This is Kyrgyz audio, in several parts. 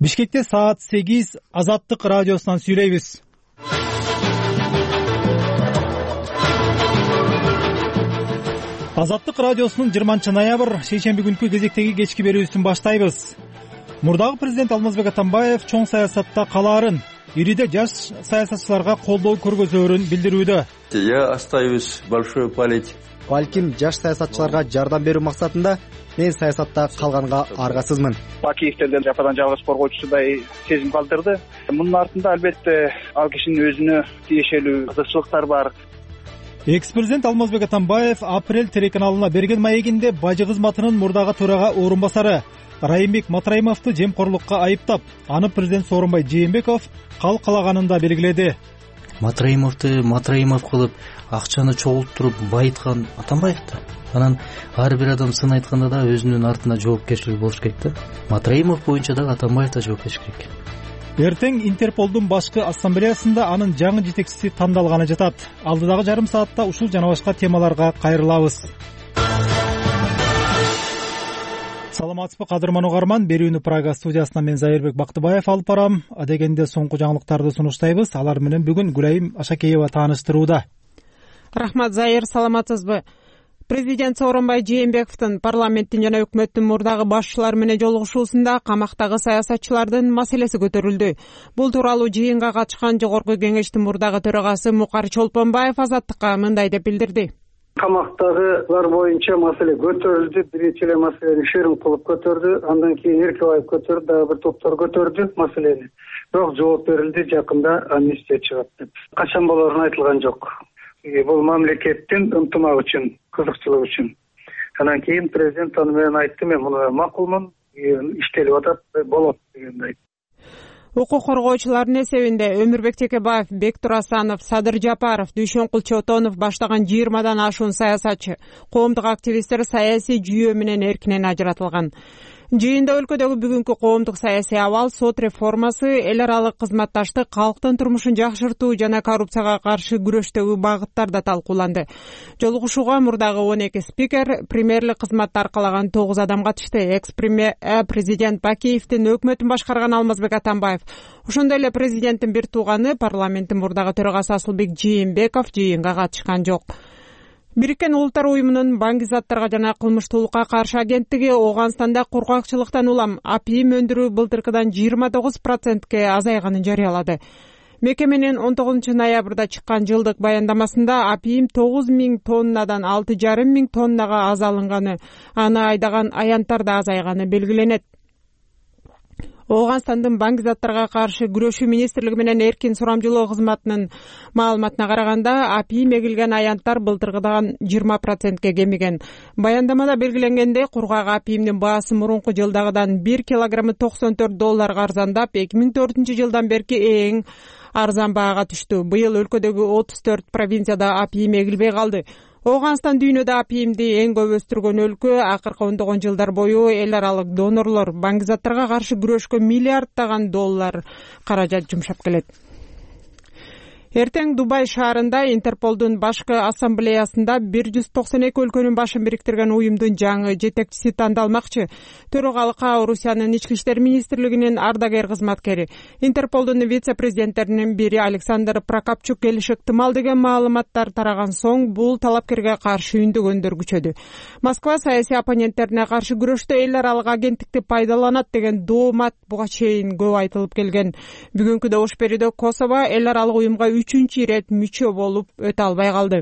Бишкекте саат 8 Азаттык радиосунан сүйлөйбүз. Азаттык радиосунун 20 ноябрь шейшемби күнкү кезектеги кечки берүүсүн баштайбыз. Мурдагы президент Алмазбек Атамбаев чоң саясатта калаарын, ириде жаш саясатчыларга колдоо көргөзөөрүн билдирүүдө. Я остаюсь большой политик. Балким жаш саясатчыларга жардам берүү максатында мен саясатта калганга аргасызмын. Бакиевтерден жападан жалгыз коргоочусудай сезим калтырды. Мунун артында албетте ал кишинин өзүнө тиешелүү кызыкчылыктар бар. Экс-президент Алмазбек Атамбаев апрель телеканалына берген маегинде бажы кызматынын мурдагы төрага орун басары Райымбек Матраимовду жемкорлукка айыптап, аны президент Сооронбай Жээнбеков калаганын да белгиледи. Матраимовду Матраимов кылып, акчаны чогултуруп байыткан Атамбаев да. Анан ар бир адам сын айтканда да өзүнүн артына жоопкерчилиги болуш керек да. Матраимов боюнча да Атамбаев да жоопкерчилик керек. Эртең Интерполдун башкы ассамблеясында анын жаңы жетекчиси тандалганы жатат. Алдыдагы жарым саатта ушул жана башка темаларга кайрылабыз. Саламатсызбы кадырман угарман, берүүнү Прага студиясынан мен Зайырбек Бактыбаев алып барам. Адегенде соңку жаңылыктарды сунуштайбыз. Алар менен бүгүн Гүлайым Ашакеева тааныштырууда. Рахмат, Зайыр, саламатсызбы? Президент Сооронбай Жээнбековдун парламенттин жана өкмөттүн мурдагы башчылары менен жолугушуусунда камактагы саясатчылардын маселеси көтөрүлдү. Бул тууралуу жыйынга катышкан Жогорку Кеңештин мурдагы төрагасы Мукар Чолпонбаев Азаттыкка мындай деп билдирди. Камактагылар боюнча маселе көтөрүлдү. Биринчи эле маселени Шерим кылып көтөрдү, андан кийин Эркебаев көтөрдү, дагы бир топтор көтөрдү маселени. Бирок жооп берилди, жакында амнистия чыгат деп. Качан болорун айтылган жок. Бул мамлекеттин ынтымак үчүн, кызыкчылык үчүн. Анан кийин президент аны менен айтты, мен муну макулмун, иштелип атат, болот дегенди айтты. Укук коргоочулардын эсебинде Өмүрбек Текебаев, Бектур Асанов, Садыр Жапаров, Дүйшөнкул Чотонов баштаган 20дан ашуун саясатчы, коомдук активисттер саясий жүйө менен эркинен ажыратылган. Жыйында өлкөдөгү бүгүнкү коомдук саясий абал, сот реформасы, эл аралык кызматташтык, калктын турмушун жакшыртуу жана коррупцияга каршы күрөштөгү багыттар да талкууланды. Жолугушууга мурдагы 12 спикер, премьерлик кызматты аркалаган 9 адам катышты. Экс-премьер президент Бакиевдин өкмөтүн башкарган Алмазбек Атамбаев, ошондой эле президенттин бир тууганы, парламенттин мурдагы төрагасы Асылбек Жээнбеков жыйынга катышкан жок. Бириккен Улуттар уюмунун баңгизаттарга жана кылмыштуулукка каршы агенттиги Ооганстанда кургакчылыктан улам апийим өндүрүү былтыркыдан 29%ке азайганын жарыялады. Мекеменин 19 ноябрда чыккан жылдык баяндамасында апийим 9000 тоннадан 6500 тоннага азалынганы, аны айдаган аянттар да азайганы белгиленет. Ооганстандын баңгизаттарга каршы күрөшүү министрлиги менен эркин сурамжылоо кызматынын маалыматына караганда, апийим эгилген аянттар былтыркыдан 20%ке кемиген. Баяндамада белгиленгендей, кургак апийимдин баасы мурунку жылдагыдан 1 килограммы $94 арзандап, 2004 жылдан берки эң арзан баага түштү. Быйыл өлкөдөгү 34 провинцияда апийим эгилбей калды. Ооганстан дүйнөдө апийимди эң көп өстүргөн өлкө. Акыркы ондогон жылдар бою эл аралык донорлор баңгизаттарга каршы күрөшкө миллиарддаган доллар каражат жумшап келет. Эртең Дубай шаарында Интерполдун башкы ассамблеясында 192 өлкөнүн башын бириктирген уюмдун жаңы жетекчиси тандалмакчы. Төрагалыкка Орусиянын ички иштер министрлигинин ардагер кызматкери, Интерполдун вице-президенттеринин бири Александр Прокопчук келиши ыктымал деген маалыматтар тараган соң, бул талапкерге каршы үндөгөндөр күчөдү. Москва саясий оппоненттерине каршы күрөштө эл аралык агенттикти пайдаланат деген доомат буга чейин көп айтылып келген. Бүгүнкү добуш берүүдө Косово эл аралык уюмга 3-чү ирет мүчө болуп өтө албай калды.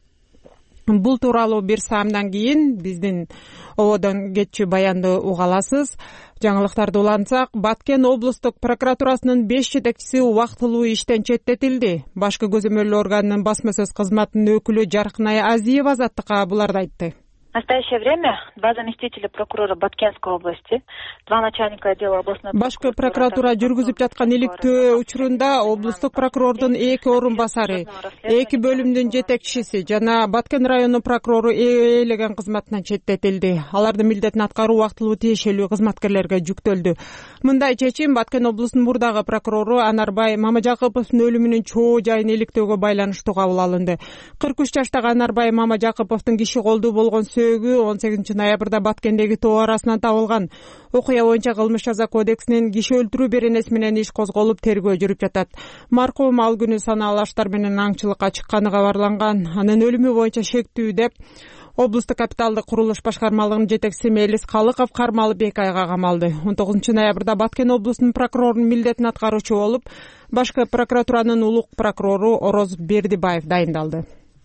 Бул тууралуу бир саамдан кийин биздин ободон кетчү баянды уга аласыз. Жаңылыктарды улантсак, Баткен облустук прокуратурасынын 5 жетекчиси убактылуу иштен четтетилди. Башкы көзөмөлдөө органынын басма сөз кызматынын өкүлү Жаркынай Азиева Азаттыкка буларды айтты. В настоящее время 2 заместителя прокурора Баткенской области, 2 начальника отдела областной башкы прокуратура жүргүзүп жаткан иликтөө учурунда облустук прокурордун 2 орун басары, 2 бөлүмдүн жетекчиси жана Баткен району прокурору ээлеген кызматынан четтетилди. Алардын милдетин аткаруу убактылуу тиешелүү кызматкерлерге жүктөлдү. Мындай чечим Баткен облусунун мурдагы прокурору Анарбай Мамажакыповдун өлүмүнүн чоо жайын иликтөөгө байланыштуу кабыл алынды. 43 жаштагы Анарбай Мамажакыповдун киши колдуу болгон сүрөөгү 18 ноябрда Баткендеги тоо арасынан табылган. Окуя боюнча кылмыш жаза кодексинин киши өлтүрүү беренеси менен иш козголуп тергөө жүрүп жатат. Маркум ал күнү санаалуу аштар менен аңчылыкка чыкканы кабарланган. Анын өлүмү боюнча шектүү деп облустук капиталдык курулуш башкармалыгынын жетекчиси Мелис Калыков кармалып 2 айга камалды. 19 ноябрда Баткен облусунун прокурорунун милдетин аткаруучу болуп, башкы прокуратуранын улук прокурору Ороз Бердибаев дайындалды.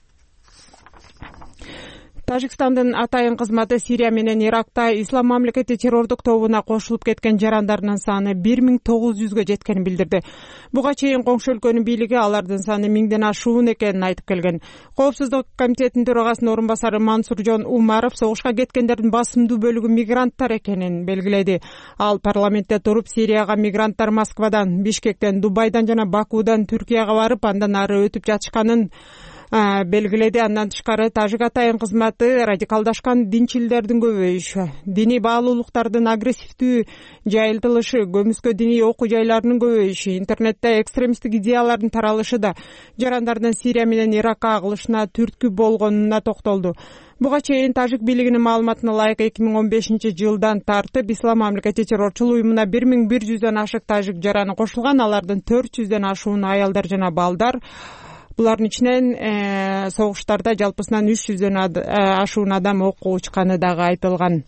Тажикстандын атайын кызматы Сирия менен Иракта Ислам мамлекети террордук тобуна кошулуп кеткен жарандарынын саны 1900-гө жеткенин билдирди. Буга чейин коңшу өлкөнүн бийлиги алардын саны 1000ден ашуун экенин айтып келген. Коопсуздук комитетинин төрагасынын орун басары Мансуржон Умаров согушка кеткендердин басымдуу бөлүгү мигранттар экенин белгиледи. Ал парламентте туруп Сирияга мигранттар Москвадан, Бишкектен, Дубайдан жана Бакудан Түркияга барып, андан ары өтүп жатышканын белгиледи. Андан тышкары Тажик атайын кызматы радикалдашкан динчилдердин көбөйүшү, диний баалуулуктардын агрессивдүү жайылтылышы, көмүскө диний окуу жайларынын көбөйүшү, интернетте экстремисттик идеялардын таралышы да жарандардын Сирия менен Иракка агылышына түрткү болгонуна токтолду. Буга чейин Тажик бийлигинин маалыматына ылайык 2015-жылдан тартып Ислам мамлекети террорчулук уюмуна 1100дөн ашык тажик жараны кошулган, алардын 400дөн ашуун аялдар жана балдар. Булардын ичинен согуштарда жалпысынан 300дөн ашуун адам окко учканы дагы айтылган.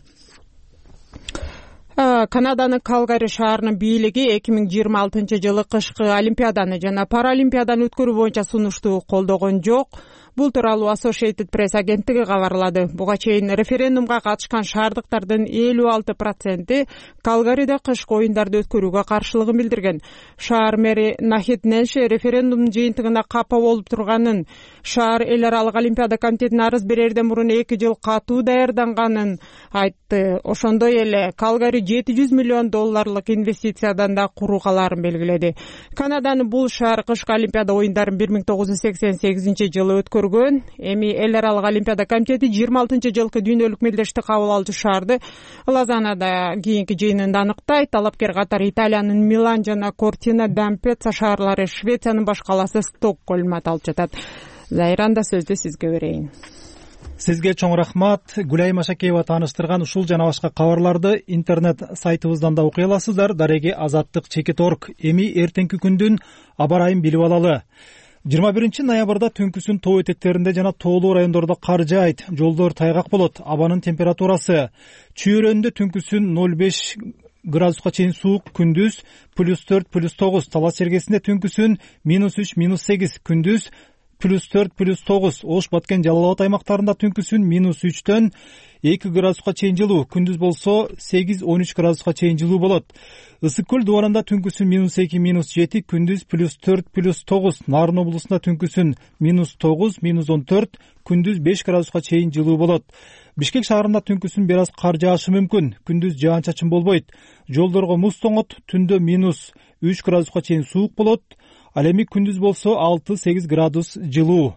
Канаданын Калгари шаарынын бийлиги 2026-жылы кышкы Олимпиаданы жана Паралимпиаданы өткөрүү боюнча сунушту колдогон жок. Бул тууралуу Associated Press агенттиги кабарлады. Буга чейин референдумга катышкан шаардыктардын 56% Калгариде кышкы оюндарды өткөрүүгө каршылыгын билдирген. Шаар мэри Нахид Ненше референдумдун жыйынтыгына капа болуп турганын, шаар эл аралык Олимпиада комитетине арыз берерден мурун 2 жыл катуу даярданганын айтты. Ошондой эле Калгари $700 миллион инвестициядан да куруугаларын белгиледи. Канаданын бул шаар кышкы Олимпиада оюндарын 1988-жылы өткөргөн. Эми эл аралык Олимпиада комитети 26-жылкы дүйнөлүк мелдештик кабыл алуучу шаарды Лозаннада кийинки жыйынында аныктайт. Талапкер катары Италиянын Милан жана Кортина d'Ampezzo шаарлары, Швециянын баш калаасы Стокгольм аталып жатат. Зайранда сөздү сизге берейин. Сизге чоң рахмат. Гүлай Машакеева тааныштырган ушул жана башка кабарларды интернет сайтыбыздан да окуй аласыздар. Дареги azаттык.org. Эми эртеңки күндүн аба ырайын билип алалы. 21 ноябрда түнкүсүн тоо этектеринде жана тоолуу райондордо кар жаайт, жолдор тайгак болот. Абанын температурасы чүйөрөндө түнкүсүн 0,5 градуска чейин суук, күндүз +4, +9. Талас чергесинде түнкүсүн -3, -8, күндүз +4, +9. Ош, Баткен, Жалал Абад аймактарында түнкүсүн -3дөн 2 градуска чейин жылуу, күндүз болсо 8-13 градуска чейин жылуу болот. Ысык көл дубарында түнкүсүн -2, -7, күндүз +4, +9. Нарын облусунда түнкүсүн -9, -14, күндүз 5 градуска чейин жылуу болот. Бишкек шаарында түнкүсүн бир аз кар жаашы мүмкүн, күндүз жаан-чачын болбойт. Жолдорго муз тоңот, түндө -3 градуска чейин суук болот. Ал эми күндүз болсо 6-8 градус жылуу.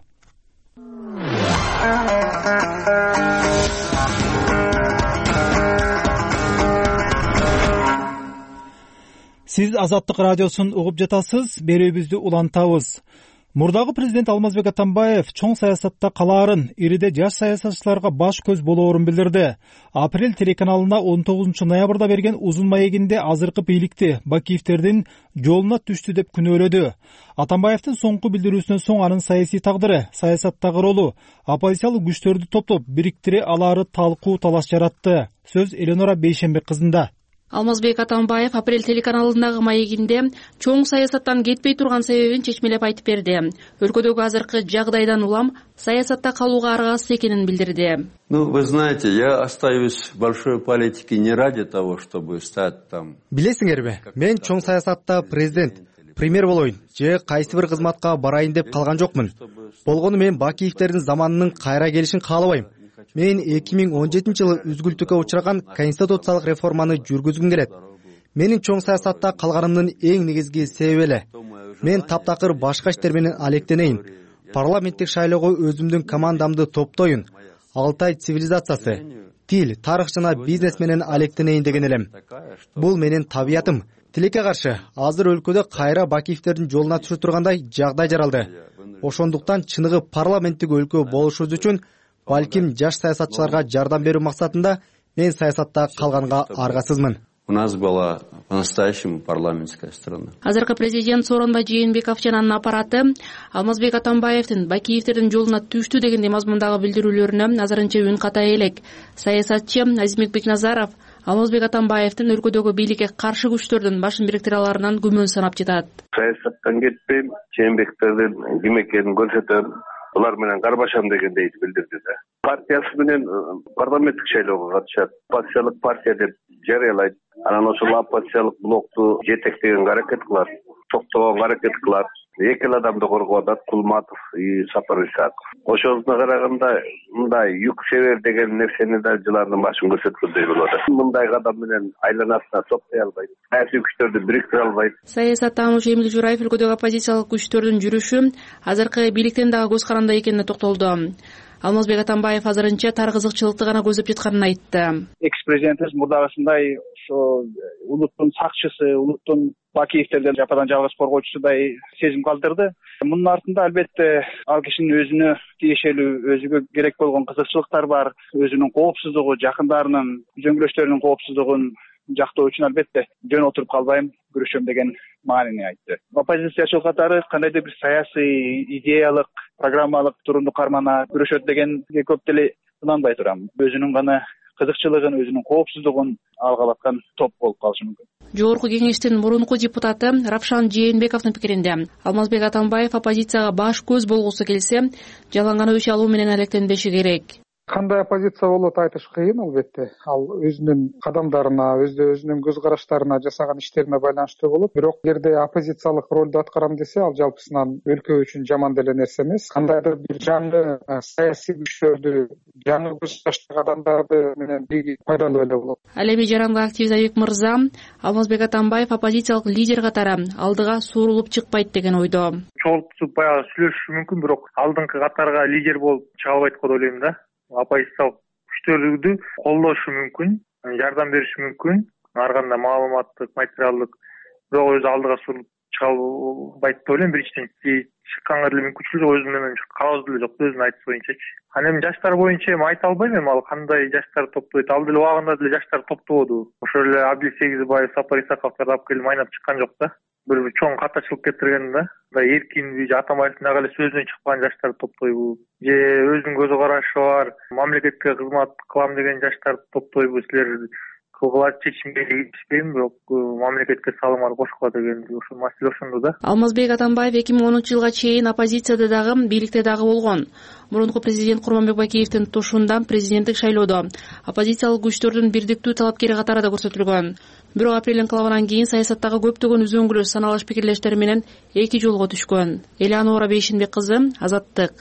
Сиз Азаттык радиосун угуп жатасыз, берүүбүздү улантабыз. Мурдагы президент Алмазбек Атамбаев чоң саясатта калаарын, ириде жаш саясатчыларга баш көз болоорун билдирди. Апрель телеканалына 19 ноябрда берген узун маегинде азыркы бийликти Бакиевтердин жолуна түштү деп күнөөлөдү. Атамбаевдин соңку билдирүүсүнөн соң анын саясий тагдыры, саясаттагы ролу, оппозициялык күчтөрдү топтоп бириктире алаары талкуу талаш жаратты. Сөз Эленора Бейшенбек кызында. Алмазбек Атамбаев Апрель телеканалындагы маегинде чоң саясаттан кетпей турган себебин чечмелеп айтып берди. Өлкөдөгү азыркы жагдайдан улам саясатта калууга аргасыз экенин билдирди. Вы знаете, я остаюсь в большой политике не ради того, чтобы стать там. Билесиңерби, мен чоң саясатта президент, премьер болоюн же кайсы бир кызматка барайын деп калган жокмун. Болгону мен Бакиевтердин заманынын кайра келишин каалабайм. Мен 2017-жылы үзгүлтүккө учураган конституциялык реформаны жүргүзгүм келет. Менин чоң саясатта калганымдын эң негизги себеби эле. Мен таптакыр башка иштер менен алектенейин. Парламенттик шайлоого өзүмдүн командамды топтоюн. Алтай цивилизациясы, тил, тарых жана бизнес менен алектенейин деген элем. Бул менин табиятым. Тилекке каршы, азыр өлкөдө кайра Бакиевтердин жолуна түшө тургандай жагдай жаралды. Ошондуктан чыныгы парламенттик өлкө болушубуз үчүн балким жаш саясатчыларга жардам берүү максатында мен саясатта калганга аргасызмын. У нас была по-настоящему парламентская страна. Азыркы президент Сооронбай Жээнбеков жана анын аппараты Алмазбек Атамбаевдин Бакиевдердин жолуна түштү дегендей мазмундагы билдирүүлөрүнө азырынча үн ката элек. Саясатчы Азимбек Бекназаров Алмазбек Атамбаевдин өлкөдөгү бийликке каршы күчтөрдүн башын бириктире аларынан күмөн санап жатат. Саясаттан кетпейм, Жээнбектердин ким экенин көрсөтөм. Булар менен карбашам дегендей билдирди да. Партиясы менен парламенттик шайлоого катышат. Оппозициялык партия деп жарыялайт. Анан ошол оппозициялык блокту жетектегенге аракет кылат, токтогонго аракет кылат. Эки адамды коргоп атат, Кулматов и Сапар Исаков. Ошону караганда мындай юк север деген нерсени да жылардын башын көрсөткөндөй болот. Мындай кадам менен айланасына токтой албайт, саясий күчтөрдү бириктире албайт. Саясаттануучу Эмиль Жураев өлкөдөгү оппозициялык күчтөрдүн жүрүшү азыркы бийликтен дагы көз каранды экенине токтолду. Алмазбек Атамбаев азырынча тар кызыкчылыкты гана көзөп жатканын айтты. Экс-президентибиз мурдагысындай ошо улуттун сакчысы, улуттун Бакиевтерден жападан жалгыз коргоочусудай сезим калтырды. Мунун артында албетте ал кишинин өзүнө тиешелүү, өзүгө керек болгон кызыкчылыктар бар. Өзүнүн коопсуздугу, жакындарынын, жөңгөлөштөрүнүн коопсуздугун жактоо үчүн албетте жөн отуруп калбайм, күрөшөм деген маанини айтты. Оппозициячыл катары кандайдыр бир саясий, идеялык, программалык турумду кармана күрөшөт дегенге көп деле ынанбай турам. Өзүнүн гана кызыкчылыгын, өзүнүн коопсуздугун алгап аткан топ болуп калышы мүмкүн. Жогорку кеңештин мурунку депутаты Равшан Жээнбековдун пикиринде Алмазбек Атамбаев оппозицияга баш көз болгусу келсе, жалаң өч алуу менен алектенбеши керек. Кандай оппозиция болот айтыш кыйын албетте. Ал өзүнүн кадамдарына, өзүнүн көз караштарына, жасаган иштерине байланыштуу болот. Бирок эгерде оппозициялык ролду аткарам десе, ал жалпысынан өлкө үчүн жаман деле нерсе эмес. Кандайдыр бир жаңы саясий күчтөрдү, жаңы көз караштагы адамдарды менен бирге пайдалуу эле болот. Ал эми жаранга активист Айбек мырза Алмазбек Атамбаев оппозициялык лидер катары алдыга суурулуп чыкпайт деген ойдо. Чогултуп баягы сүйлөшүшү мүмкүн, бирок алдыңкы катарга лидер болуп чыга албайт го деп ойлойм да. Оппозициялык күчтөрдү колдошу мүмкүн, жардам бериши мүмкүн, ар кандай маалыматтык, материалдык, бирок өзү алдыга сурулуп чыга албайт деп ойлойм. Биринчиден чыкканга деле мүмкүнчүлүк жок, өзү менен калабыз деле жок, өзүнүн айтышы боюнчачы. Анан эми жаштар боюнча эми айта албайм, эми ал кандай жаштар топтойт. Ал деле убагында деле жаштар топтободу. Ошол эле Абдил Сегизбаев, Сапар Исаковдорду алып келип майнап чыккан жок да. Бир чоң катачылык кетирген да. Эркинби, Атамбаевдин дагы эле сөзүнөн чыкпаган жаштар топтойбу? Же өзүнүн көз карашы бар, мамлекетке кызмат кылам деген жаштар топтойбу? Силер кылгыла чечимге келишпейм, бирок мамлекетке салымар кошкула деген ошол маселе ошондо да. Алмазбек Атамбаев 2010-жылга чейин оппозицияда дагы, бийликте дагы болгон. Мурунку президент Курманбек Бакиевдин тушунда президенттик шайлоодо оппозициялык күчтөрдүн бирдиктүү талапкери катары да көрсөтүлгөн. Бирок апрель инкылабынан кийин саясаттагы көптөгөн үзөңгүлө саналыш пикирлештери менен эки жолго түшкөн. Элеонора Бейшинбек кызы, Азаттык.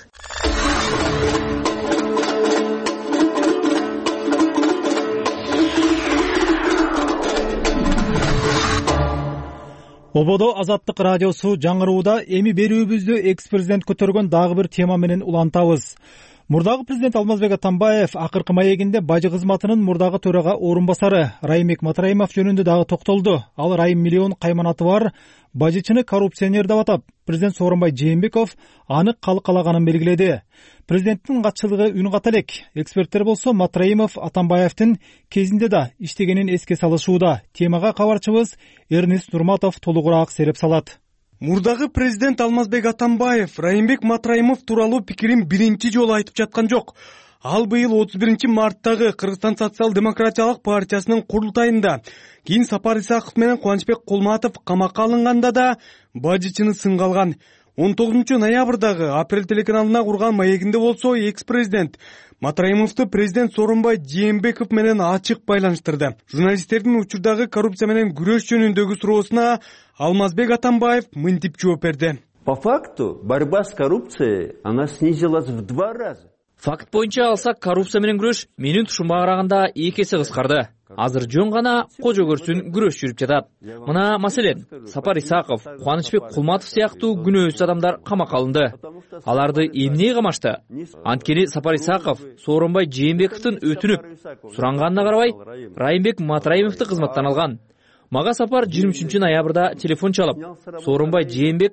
Ободо Азаттык радиосу жаңырууда эми берүүбүздү экс-президент көтөргөн дагы бир тема менен улантабыз. Мурдагы президент Алмазбек Атамбаев акыркы маегинде бажы кызматынын мурдагы төрага орун басары Райымбек Матраимов жөнүндө дагы токтолду. Ал Райым миллион кайманаты бар бажычыны коррупционер деп атап, президент Сооронбай Жээнбеков аны калкалаганын белгиледи. Президенттин катчылыгы үн ката элек. Эксперттер болсо Матраимов Атамбаевдин кезинде да иштегенин эске салышууда. Темага кабарчыбыз Эрнест Нурматов толугураак сереп салат. Мурдагы президент Алмазбек Атамбаев Райымбек Матраимов тууралуу пикирин биринчи жолу айтып жаткан жок. Ал быйыл 31-марттагы Кыргызстан социал-демократиялык партиясынын курултайында, кийин Сапар Исаков менен Кубанычбек Кулматов камакка алынганда да бажычыны сынга алган. 19-ноябрдагы Апрель телеканалына курган маегинде болсо экс-президент Матраимовду президент Сооронбай Жээнбеков менен ачык байланыштырды. Журналисттердин учурдагы коррупция менен күрөш жөнүндөгү суроосуна Алмазбек Атамбаев мынтип жооп берди. По факту борьба с коррупцией она снизилась в 2 раза. Факт боюнча алсак, коррупция менен күрөш менин тушумга караганда 2 эсе кыскарды. Азыр жөн гана кожо көрсүн күрөш жүрүп жатат. Мына маселен Сапар Исаков, Кубанычбек Кулматов сыяктуу күнөөсүз адамдар камакка алынды. Аларды эмне камашты? Анткени Сапар Исаков Сооронбай Жээнбековдун өтүнүп суранганына карабай Райымбек Матраимовду кызматтан алган. Мага Сапар 23-ноябрда телефон чалып, Сооронбай Жээнбеков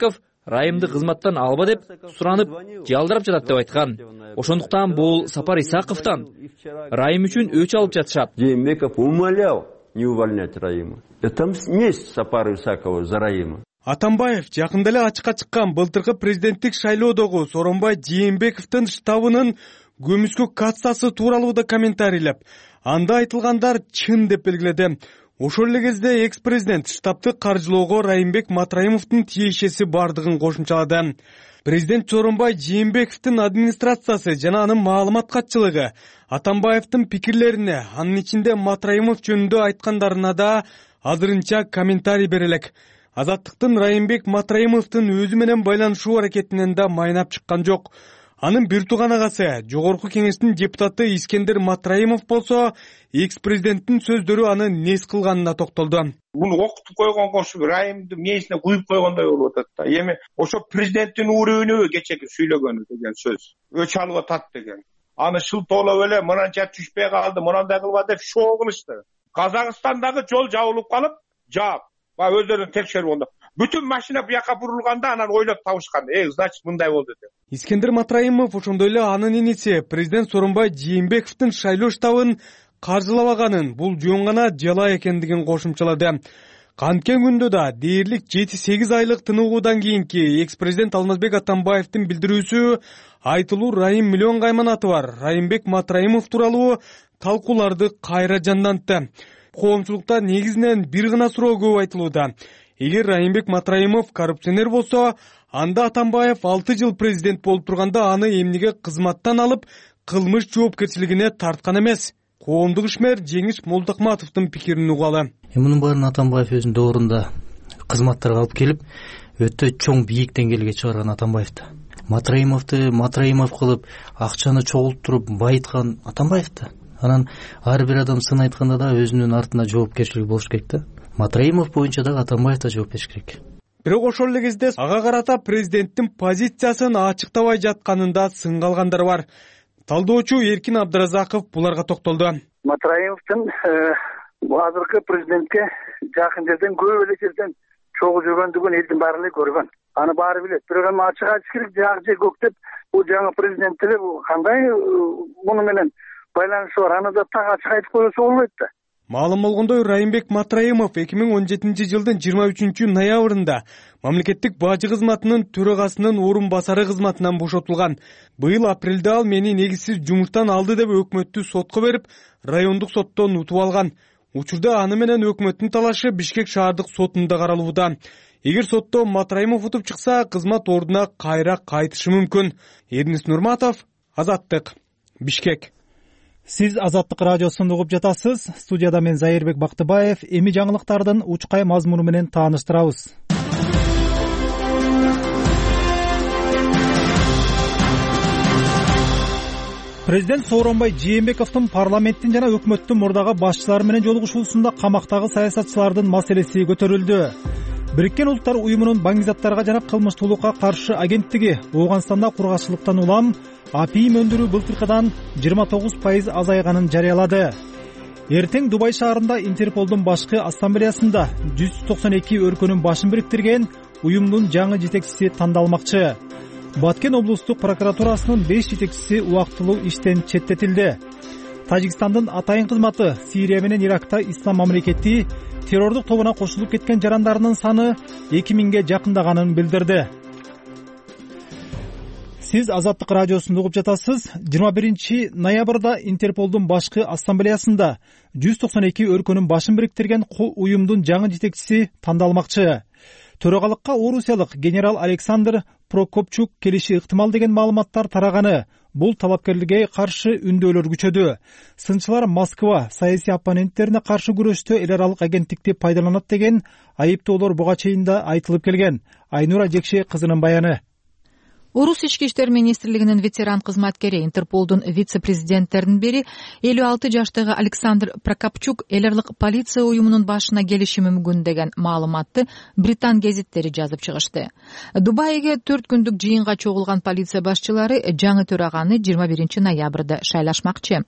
Райымды кызматтан алба деп суранып, жалдырап жатат деп айткан. Ошондуктан бул Сапар Исаковтан Райым үчүн өч алып жатышат. Жээнбеков умолял не увольнять Раима. Это месть Сапара Исакова за Раима. Атамбаев жакында эле ачыкка чыккан былтыркы президенттик шайлоодогу Сооронбай Жээнбековдун штабынын көмүскө кассасы тууралуу да комментарийлеп, анда айтылгандар чын деп белгиледи. Ошол эле кезде экс-президент штабты каржылоого Райымбек Матраимовдун тиешеси бардыгын кошумчалады. Президент Сооронбай Жээнбековдун администрациясы жана анын маалымат катчылыгы Атамбаевдин пикирлерине, анын ичинде Матраимов жөнүндө айткандарына да азырынча комментарий бере элек. Азаттыктын Райымбек Матраимовдун өзү менен байланышуу аракетинен да майнап чыккан жок. Анын бир тууган агасы, Жогорку Кеңештин депутаты Искендер Матраимов болсо, экс-президенттин сөздөрү аны нес кылганына токтолду. Буну окутуп койгон кошу Райымды мээсине куюп койгондой болуп атат да. Эми ошо президенттин ууребине кечеги сүйлөгөнү деген сөз. Өч алып атат деген. Аны шылтоолоп эле мынанча түшпөй калды, мынандай кылба деп шоо кылышты. Казакстандагы жол жабылып калып, жаап, өздөрүн текшерип онда. Бүтүн машина буяка бурулганда анан ойлоп табышкан. Значит, мындай болду деп. Искендер Матраимов ошондой эле анын иниси президент Сооронбай Жээнбековдун шайлоо штабын каржылабаганын, бул жөн гана жала экендигин кошумчалады. Канткен күндө да дээрлик 7-8 айлык тыныгуудан кийинки экс-президент Алмазбек Атамбаевдин билдирүүсү айтылуу Райым миллион кайманаты бар Райымбек Матраимов тууралуу талкууларды кайра жандантты. Коомчулукта негизинен бир гана суроо көп айтылууда. Эгер Райымбек Матраимов коррупционер болсо, анда Атамбаев 6 жыл президент болуп турганда аны эмнеге кызматтан алып, кылмыш жоопкерчилигине тарткан эмес? Коомдук ишмер Жеңиш Молдокматовдун пикирин угалы. Мунун баарын Атамбаев өзүнүн доорунда кызматтарга алып келип, өтө чоң бийик деңгээлге чыгарган Атамбаев да. Матраимовду Матраимов кылып, акчаны чогултуруп байыткан Атамбаев да. Анан ар бир адам сын айтканда да өзүнүн артында жоопкерчилиги болуш керек да. Матраимов боюнча да Атамбаев да жооп бериш керек. Бирок ошол эле кезде ага карата президенттин позициясын ачыктабай жатканында сын калгандар бар. Талдоочу Эркин Абдыразаков буларга токтолду. Матраимовдун азыркы президентке жакын жерден көп эле жерден чогуу жүргөндүгүн элдин баары эле көргөн. Аны баары билет. Бирок эми ачык айтыш керек, жак же көк деп бул жаңы президент эле кандай муну менен байланышы бар. Аны да так ачык айтып койсо болбойт да. Маалым болгондой, Райымбек Матраимов 2017 жылдын 23 ноябрында мамлекеттик бажы кызматынын төрагасынын орун басары кызматынан бошотулган. Быйыл апрелде ал мени негизсиз жумуштан алды деп өкмөттү сотко берип, райондук соттон утуп алган. Учурда аны менен өкмөттүн талашы Бишкек шаардык сотунда каралууда. Эгер сотто Матраимов утуп чыкса, кызмат ордуна кайра кайтышы мүмкүн. Эрнис Нурматов, Азаттык, Бишкек. Сиз Азаттык радиосун угуп жатасыз. Студияда мен Зайырбек Бактыбаев. Эми жаңылыктардын учкай мазмуну менен тааныштырабыз. Президент Сооронбай Жээнбековдун парламенттин жана өкмөттүн мурдагы башчылары менен жолугушуусунда камактагы саясатчылардын маселеси көтөрүлдү. Бириккен Улуттар уюмунун баңгизаттарга жана кылмыштуулукка каршы агенттиги Ооганстанда кургакчылыктан улам апийим өндүрүү былтыркыдан 29% азайганын жарыялады. Эртең Дубай шаарында Интерполдун башкы ассамблеясында 192 өлкөнүн башын бириктирген уюмдун жаңы жетекчиси тандалмакчы. Баткен облустук прокуратурасынын 5 жетекчиси убактылуу иштен четтетилди. Тажикстандын атайын кызматы Сирия менен Иракта ислам мамлекети террордук тобуна кошулуп кеткен жарандарынын саны 2000ге жакындаганын билдирди. Сиз Азаттык радиосун угуп жатасыз. 21 ноябрда Интерполдун башкы ассамблеясында 192 өлкөнүн башын бириктирген уюмдун жаңы жетекчиси тандалмакчы. Төрагалыкка орусиялык генерал Александр Прокопчук келиши ыктымал деген маалыматтар тараганы. Бул талапкерлерге каршы үндөөлөр күчөдү. Сынчылар Москва саясий оппоненттерине каршы күрөштө эл аралык агенттикти пайдаланат деген айыптоолор буга чейин да айтылып келген. Айнура Жекше кызынын баяны. Орус ички иштер министрлигинин ветеран кызматкери, Интерполдун вице-президенттеринин бири 56 жаштагы Александр Прокопчук эл аралык полиция уюмунун башына келиши мүмкүн деген маалыматты Британ гезиттери жазып чыгышты. Дубайга 4 күндүк жыйынга чогулган полиция башчылары жаңы төраганы 21 ноябрда шайлашмакчы.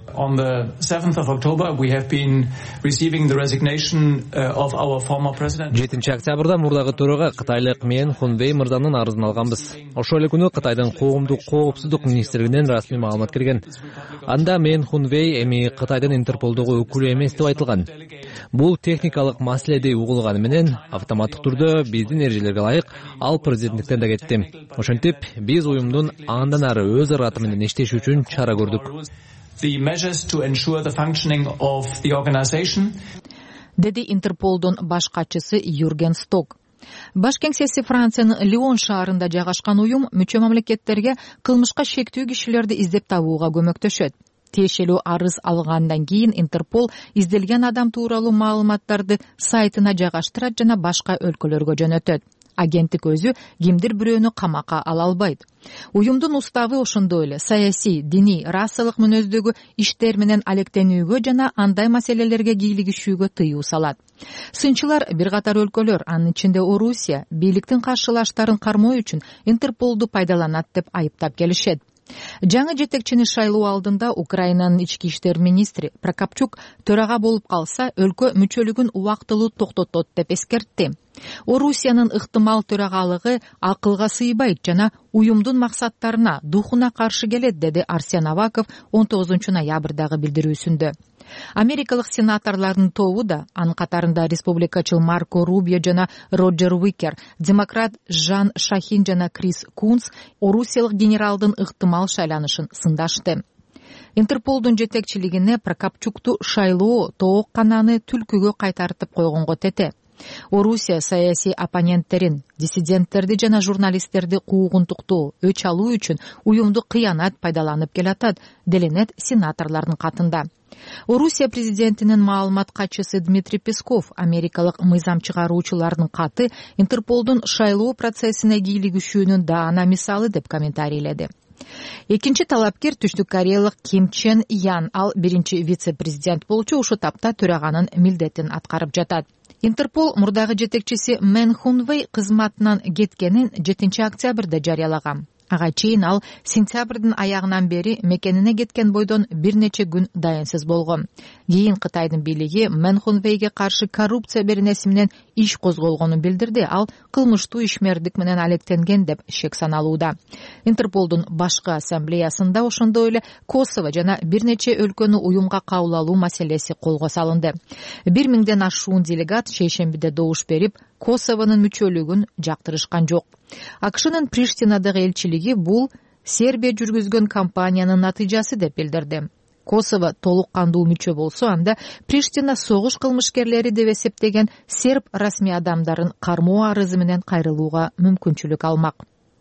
On the 7th of October, we have been receiving the resignation of our former president. 7 октябрда мурдагы төрага Кытайлык Мен Хунвей мырзанын арызын алганбыз. Ошол эле күнү Кытайдын коомдук коопсуздук министрлигинен расмий маалымат келген. Анда Мен Хунвей эми Кытайдын Интерполдогу өкүлү эмес деп айтылган. Бул техникалык маселе деп угулганы менен автоматтык түрдө биздин эрежелерге ылайык ал президенттиктен да кетти. Ошентип биз уюмдун андан ары өз ыраты менен иштеши үчүн чара көрдүк. The measures to ensure the functioning of the organization. Деди Интерполдун баш катчысы Юрген Сток. Баш кеңсеси Франциянын Лион шаарында жайгашкан уюм мүчө мамлекеттерге кылмышка шектүү кишилерди издеп табууга көмөктөшөт. Тиешелүү арыз алгандан кийин Интерпол изделген адам тууралуу маалыматтарды сайтына жайгаштырат жана башка өлкөлөргө жөнөтөт. Агенттик өзү кимдир бирөөнү камакка ала албайт. Уюмдун уставы ошондой эле саясий, диний, расалык мүнөздөгү иштер менен алектенүүгө жана андай маселелерге кийлигишүүгө тыюу салат. Сынчылар бир катар өлкөлөр, анын ичинде Орусия, бийликтин каршылаштарын кармоо үчүн Интерполду пайдаланат деп айыптап келишет. Жаңы жетекчини шайлоо алдында Украинанын ички иштер министри Прокопчук төрага болуп калса, өлкө мүчөлүгүн убактылуу токтотот деп эскертти. Орусиянын ыктымал төрагалыгы акылга сыйбайт жана уюмдун максаттарына, духуна каршы келет, деди Арсен Аваков 19 ноябрдагы билдирүүсүндө. Америкалык сенаторлордун тобу да, анын катарында республикачыл Марко Рубио жана Роджер Уикер, демократ Жан Шахин жана Крис Кунс орусиялык генералдын ыктымал шайланышын сындашты. Интерполдун жетекчилигине Прокопчукту шайлоо тоок кананы түлкүгө кайтартып койгонго тете. Орусия саясий оппоненттерин, диссиденттерди жана журналисттерди куугунтуктоо, өч алуу үчүн уюмду кыянат пайдаланып келатат, деленет сенаторлордун катында. Орусия президентинин маалымат катчысы Дмитрий Песков америкалык мыйзам чыгаруучулардын каты Интерполдун шайлоо процессине кийлигишүүнүн даана мисалы деп комментарийледи. Экинчи талапкер Түштүк Кореялык Ким Чен Ян, ал биринчи вице-президент болчу ушу тапта төраганын милдетин аткарып жатат. Интерпол мурдагы жетекчиси Мен Хунвей кызматынан кеткенин 7 октябрда жарыялаган. Ага чейин ал сентябрдын аягынан бери мекенине кеткен бойдон бир нече күн дайынсыз болгон. Кийин Кытайдын бийлиги Мен Хунвейге каршы коррупция беренеси менен иш козголгонун билдирди. Ал кылмыштуу ишмердик менен алектенген деп шек саналууда. Интерполдун башкы ассамблеясында ошондой эле Косово жана бир нече өлкөнү уюмга кабыл алуу маселеси колго салынды. 1000ден ашуун делегат шейшембиде добуш берип, Косовонун мүчөлүгүн жактырышкан жок. АКШнын Приштинадагы элчилиги бул Сербия жүргүзгөн кампаниянын натыйжасы деп билдирди. Косово толук кандуу мүчө болсо, анда Приштина согуш кылмышкерлери деп эсептеген серб расмий адамдарын кармоо арызы менен кайрылууга мүмкүнчүлүк алмак.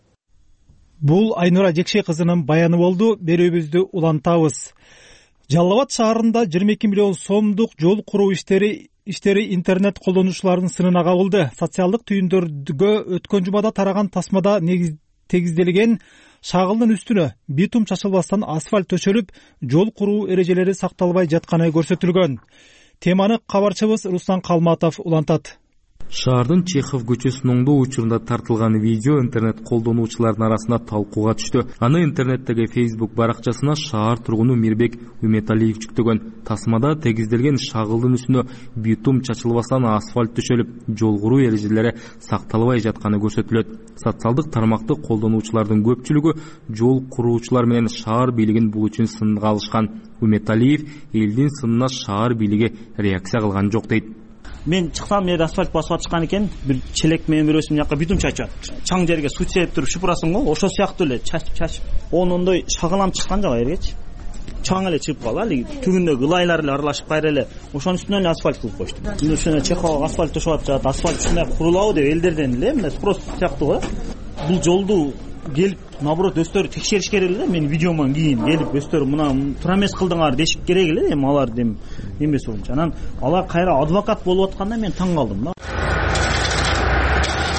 Бул Айнура Жекшей кызынын баяны болду. Берүүбүздү улантабыз. Жалал Абад шаарында 22 миллион сомдук жол куруу иштери интернет колдонуучулардын сынына кабылды. Социалдык түйүндөргө өткөн жумада тараган тасмада тегизделген шагылдын үстүнө битум чачылбастан асфальт төшөлүп, жол куруу эрежелери сакталбай жатканы көрсөтүлгөн. Теманы кабарчыбыз Руслан Калматов улантат. Шаардын Чехов көчөсүнүн оңдоо учурунда тартылган видео интернет колдонуучулардын арасында талкууга түштү. Аны интернеттеги Facebook баракчасына шаар тургуну Мирбек Үметалиев жүктөгөн. Тасмада тегизделген шагылдын үстүнө битум чачылбастан асфальт төшөлүп, жол куруу эрежелери сакталбай жатканы көрсөтүлөт. Социалдык тармакты колдонуучулардын көпчүлүгү жол куруучулар менен шаар бийлигин бул үчүн сынга алышкан. Үметалиев элдин сынына шаар бийлиги реакция кылган жок дейт. Мен чыксам, мен асфальт басып атышкан экен, бир челек менен бирөөсү жакка битум чачат. Чаң жерге суу чегип туруп шупурасың го, ошо сыяктуу эле чачып. Ондой шагалам чыккан жок эргечи. Чаң эле чыгып калды, алиги түгүндөгү ылайлар эле аралашып кайра эле ошонун үстүнөн эле асфальт кылып коюшту. Мына ушуна Чехов асфальт төшөп атышат, асфальт ушундай курулабы деп элдерден эле эмне спрос сыяктуу го. Бул жолду келип, наоборот, өздөрү текшериш керек эле. Мен видеомон кийин келип өздөрү мына туура эмес кылдыңар дешик керек эле. Эми алар эмес болчу. Анан алар кайра адвокат болуп атканда мен таң калдым да.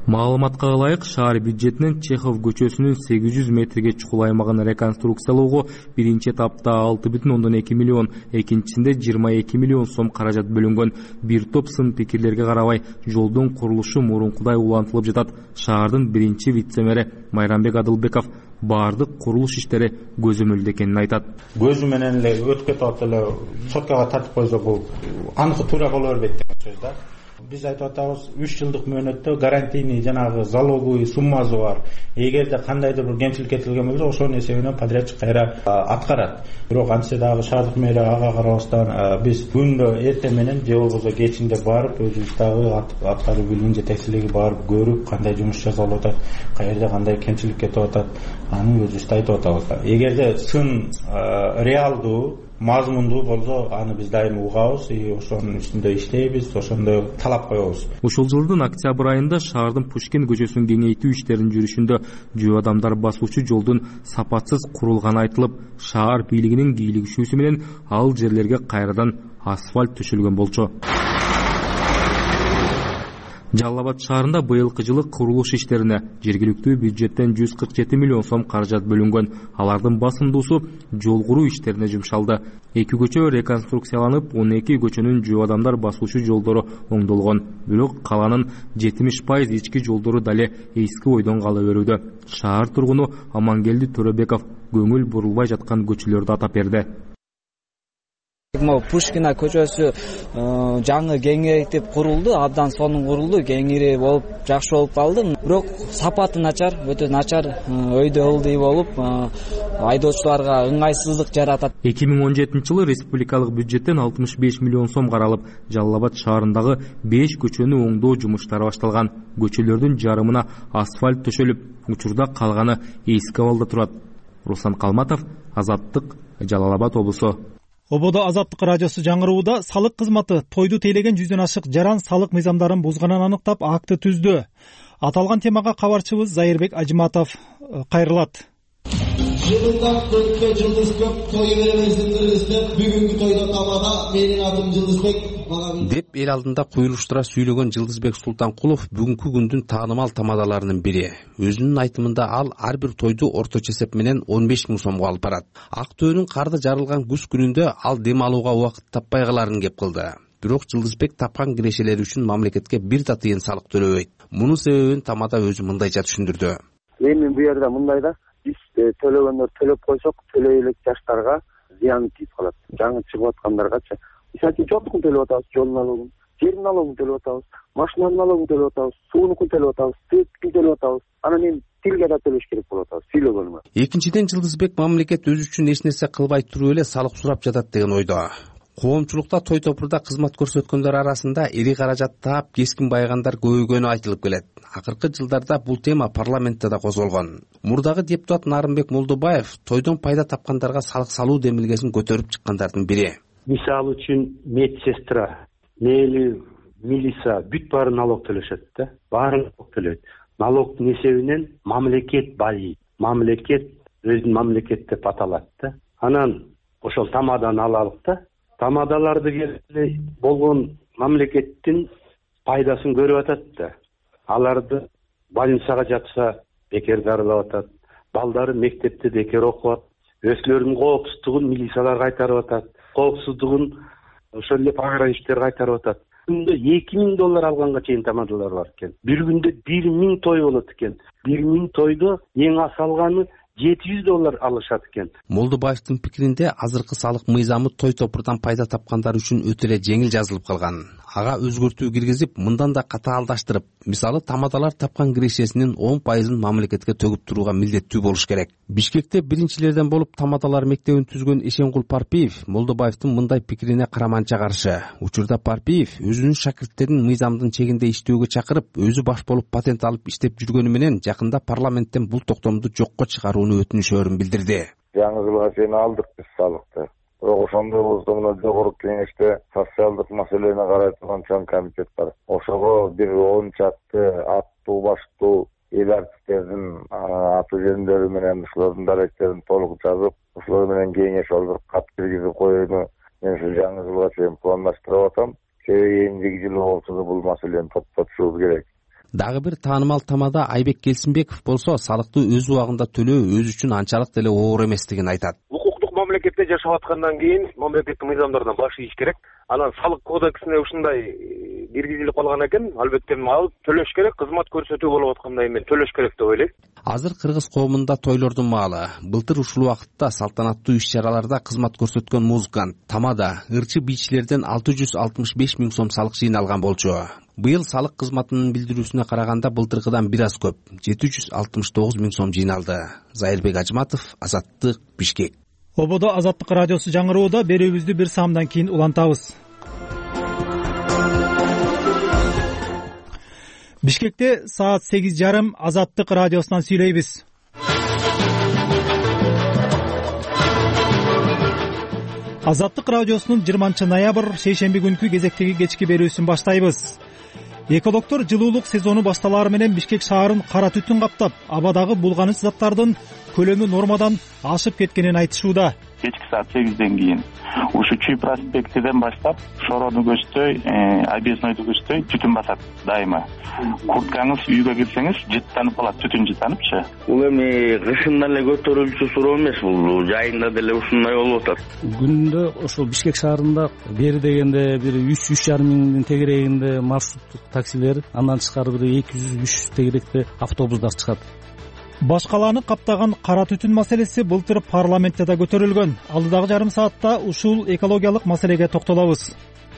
Маалыматка ылайык, шаар бюджетинен Чехов көчөсүнүн 800 метрге чукул аймагын реконструкциялоого биринчи этапта 6,2 миллион, экинчисинде 22 миллион сом каражат бөлүнгөн. Бир топ сын пикирлерге карабай, жолдун курулушу мурункудай улантылып жатат. Шаардын биринчи вице-мэри Майрамбек Адылбеков баардык курулуш иштери көзөмөлдө экенин айтат. Көзү менен эле өтүп кетип атты, соткага тартып койсо бул аныкы туура боло бербейт деген сөз да. Биз айтып атабыз 3 жылдык мөөнөттө гарантийный жанагы залоговый суммасы бар. Эгерде кандайдыр бир кемчилик кетилген болсо, ошонун эсебинен подрядчик кайра аткарат. Бирок антсе дагы шаардык мэрия ага карабастан биз күндө эртең менен же болбосо кечинде барып, өзүбүз дагы аткаруу билимин жетекчилиги барып көрүп, кандай жумуш жасалып атат, каерде кандай кемчилик кетип атат, аны өзүбүз айтып атабыз. Эгерде сын реалдуу мазмундуу болсо, аны биз дайыма угабыз, ошонун үстүндө иштейбиз, ошондой талап коебуз. Ушул жылдын октябрь айында шаардын Пушкин көчөсүн кеңейтүү иштеринин жүрүшүндө жөө адамдар басуучу жолдун сапатсыз курулганы айтылып, шаар бийлигинин кийлигишүүсү менен ал жерлерге кайрадан асфальт төшөлгөн болчу. Жалал Абад шаарында быйылкы жылы курулуш иштерине жергиликтүү бюджеттен 147 миллион сом каражат бөлүнгөн. Алардын басымдуусу жол куруу иштерине жумшалды. 2 көчө реконструкцияланып, 12 көчөнүн жөө адамдар басуучу жолдору оңдолгон. Бирок каланын 70% ички жолдору дале эски ойдон кала берүүдө. Шаар тургуну Амангелди Төрөбеков көңүл бурулбай жаткан көчөлөрдү атап берди. Пушкина көчөсү жаңы кеңейтип курулду, абдан сонун курулду, кеңири болуп, жакшы болуп калды. Бирок сапаты начар, өтө начар, өйдө ылдый болуп, айдоочуларга ыңгайсыздык жаратат. 2017-жылы республикалык бюджеттен 65 миллион сом каралып, Жалал Абад шаарындагы 5 көчөнү оңдоо жумуштары башталган. Көчөлөрдүн жарымына асфальт төшөлүп, учурда калганы эски абалда турат. Руслан Калматов, Азаттык, Жалал Абад облусу. Ободо Азаттык радиосу жаңырууда салык кызматы тойду тейлеген 100дөн ашык жаран салык мыйзамдарын бузганын аныктап акты түздү. Аталган темага кабарчыбыз Зайырбек Ажыматов кайрылат. Жылында төрткө Жылдызбек той беребезиңдер деп бүгүнкү тойдо тамада менин атым Жылдызбек деп эл алдында куюлуштура сүйлөгөн Жылдызбек Султанкулов бүгүнкү күндүн таанымал тамадаларынын бири. Өзүнүн айтымында ал ар бир тойду орточо эсеп менен 15 000 сомго алып барат. Актөөнүн карды жарылган күз күнүндө ал дем алууга убакыт таппай каларын кеп кылды. Бирок Жылдызбек тапкан кирешелери үчүн мамлекетке бир да тыйын салык төлөбөйт. Мунун себебин тамада өзү мындайча түшүндүрдү. Эми бу жерде мындайда биз төлөгөндөр төлөп койсок, төлөй элек жаштарга зыяны тийип калат. Жаңы чыгып аткандаргачы мисалы жоктугун төлөп атабыз, жол налогун, жердин налогун төлөп атабыз, машинанын налогун төлөп атабыз, суунукун төлөп атабыз, светтин төлөп атабыз. Анан эми тилге да төлөш керек болуп атабыз, сүйлөгөнүмө. Экинчиден, Жылдызбек мамлекет өзү үчүн эч нерсе кылбай туруп эле салык сурап жатат деген ойдо. Коомчулукта той топурда кызмат көрсөткөндөр арасында эри каражат таап кескин байыгандар көбөйгөнү айтылып келет. Акыркы жылдарда бул тема парламентте да козголгон. Мурдагы депутат Нарымбек Молдобаев тойдон пайда тапкандарга салык салуу демилгесин көтөрүп чыккандардын бири. Мисалы үчүн медсестра, милиция бүт баары налог төлөшөт да. Баары налог төлөйт. Налогдун эсебинен мамлекет байыйт. Мамлекет өзүнүн мамлекет деп аталат да. Анан ошол тамадан алалык да. Тамадаларды келе болгон мамлекеттин пайдасын көрүп атат да. Аларды больницага жатса бекер дарылап атат. Балдары мектепте бекер окуп, өзлөрүнүн коопсуздугун милициялар кайтарып атат. Коопсуздугун ошол эле пограничтер кайтарып атат. Күндө $2000 алганга чейин тамадалар бар экен. Бир күндө 1000 той болот экен. 1000 тойдо эң аз алганы $700 алышат экен. Молдобаевдин пикиринде азыркы салык мыйзамы той топурдан пайда тапкандар үчүн өтө эле жеңил жазылып калган. Ага өзгөртүү киргизип, мындан да катаалдаштырып, мисалы тамадалар тапкан кирешесинин 10% мамлекетке төгүп турууга милдеттүү болуш керек. Бишкекте биринчилерден болуп тамадалар мектебин түзгөн Эшенгул Парпиев Молдобаевдин мындай пикирине караманча каршы. Учурда Парпиев өзүнүн шакирттерин мыйзамдын чегинде иштөөгө чакырып, өзү баш болуп патент алып иштеп жүргөнү менен жакында парламенттен бул токтомду жокко чыгарууну өтүнүшөрүн билдирди. Жаңы жылга чейин алдык биз салыкты. Бирок ошондой болсо мына жогорку кеңеште социалдык маселени карай турган чоң комитет бар. Ошого бир 10 чакты аттуу баштуу эл артисттердин аты жөндөрү менен ушулардын даректерин толук жазып, ушулар менен кеңеш олдуруп кат киргизип коюуну мен ушул жаңы жылга чейин пландаштырып атам. Кийинки жылы болсо да бул маселени токтотушубуз керек. Дагы бир таанымал тамада Айбек Келсинбеков болсо салыкты өз убагында төлөө өзү үчүн анчалык деле оор эместигин айтат. Укуктук мамлекетте жашап аткандан кийин мамлекеттик мыйзамдардан баш ийиш керек. Анан салык кодексине ушундай киргизилип калган экен, албетте алып төлөш керек, кызмат көрсөтүү болуп аткандай мен төлөш керек деп ойлойм. Азыр кыргыз коомунда тойлордун маалы. Былтыр ушул убакытта салтанаттуу иш-чараларда кызмат көрсөткөн музыкант Тамада ырчы бийчилерден 665 миң сом салык жыйналган болчу. Быйыл салык кызматынын билдирүүсүнө караганда былтыркыдан бир аз көп, 769 миң сом жыйналды. Зайырбек Ажматов, Азаттык, Бишкек. Ободо Азаттык радиосу жаңырууда, берүүбүздү бир саамдан кийин улантабыз. Бишкекте саат 8:30 Азаттык радиосунан сүйлөйбүз. Азаттык радиосунун 20 ноябрь шейшемби күнкү кезектеги кечки берүүсүн баштайбыз. Экологдор жылуулук сезону башталары менен Бишкек шаарын кара түтүн каптап, абадагы булганыч заттардын көлөмү нормадан ашып кеткенин айтышууда. Кечки саат 8ден кийин ушу Чүй проспектиден баштап Шорону көчтөй, Объезднойду көчтөй түтүн басат дайыма. Курткаңыз үйгө кирсеңиз жыттанып калат, түтүн жыттаныпчы. Бул эми кышында эле көтөрүлчү суроо эмес, бул жайында деле ушундай болуп атат. Күндө ошол Бишкек шаарында бери дегенде бир 3-3,5 миңдин тегерегинде маршруттук таксилер, андан тышкары бир 200-300 тегеректе автобустар чыгат. Башкаланы каптаган кара түтүн маселеси былтыр парламентте да көтөрүлгөн. Алдыдагы жарым саатта ушул экологиялык маселеге токтолобуз.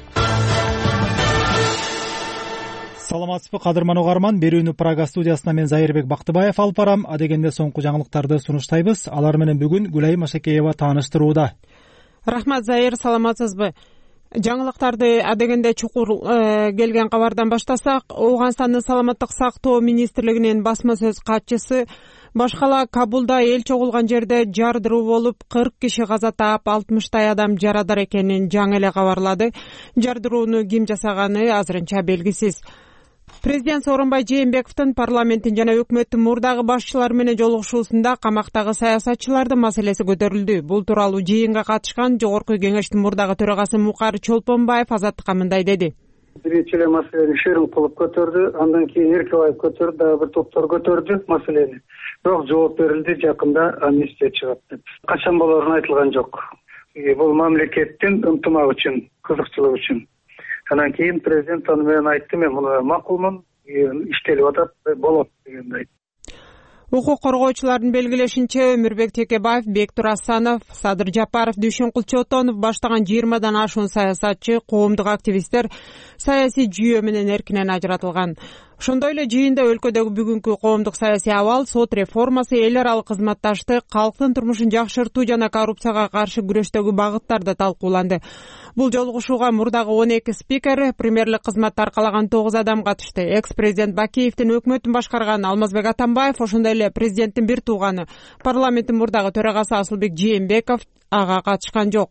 Саламатсызбы кадырман угарман, берүүнү Прага студиясына мен Зайырбек Бактыбаев алып барам. Адегенде соңку жаңылыктарды сунуштайбыз. Алар менен бүгүн Гүлай Машакеева тааныштырууда. Рахмат Зайыр, саламатсызбы? Жаңылыктарды адегенде чукур келген кабардан баштасак, Ооганстандын саламаттык сактоо министрлигинин басма сөз катчысы башкала Кабулда эл чогулган жерде жардыруу болуп 40 киши каза таап, 60 адам жарадар экенин жаңы эле кабарлады. Жардырууну ким жасаганы азырынча белгисиз. Президент Сооронбай Жээнбековдун парламенттин жана өкмөттүн мурдагы башчылары менен жолугушуусунда камактагы саясатчылардын маселеси көтөрүлдү. Бул тууралуу жыйынга катышкан Жогорку Кеңештин мурдагы төрагасы Мукар Чолпонбаев Азаттыкка мындай деди. Биринчи эле маселени Шерим кылып көтөрдү, андан кийин Эркебаев көтөрдү, дагы бир топтор көтөрдү маселени. Бирок жооп берилди, жакында амнистия чыгат деп. Качан болорун айтылган жок. Бул мамлекеттин ынтымак үчүн, кызыкчылык үчүн. Анан кийин президент аны менен айтты, мен муну макулмун, иштелип атат, болот дегенди айтты. Укук коргоочулардын белгилешинче, Өмүрбек Текебаев, Бектур Асанов, Садыр Жапаров, Дүйшөнкул Чотонов баштаган 20дан ашуун саясатчы, коомдук активисттер саясий жүйө менен эркинен ажыратылган. Ошондой эле жыйында өлкөдөгү бүгүнкү коомдук саясий абал, сот реформасы, эл аралык кызматташтык, калктын турмушун жакшыртуу жана коррупцияга каршы күрөштөгү багыттар да талкууланды. Бул жолугушууга мурдагы 12 спикер, премьерлик кызматты аркалаган 9 адам катышты. Экс-президент Бакиевдин өкмөтүн башкарган Алмазбек Атамбаев, ошондой эле президенттин бир тууганы, парламенттин мурдагы төрагасы Асылбек Жээнбеков ага катышкан жок.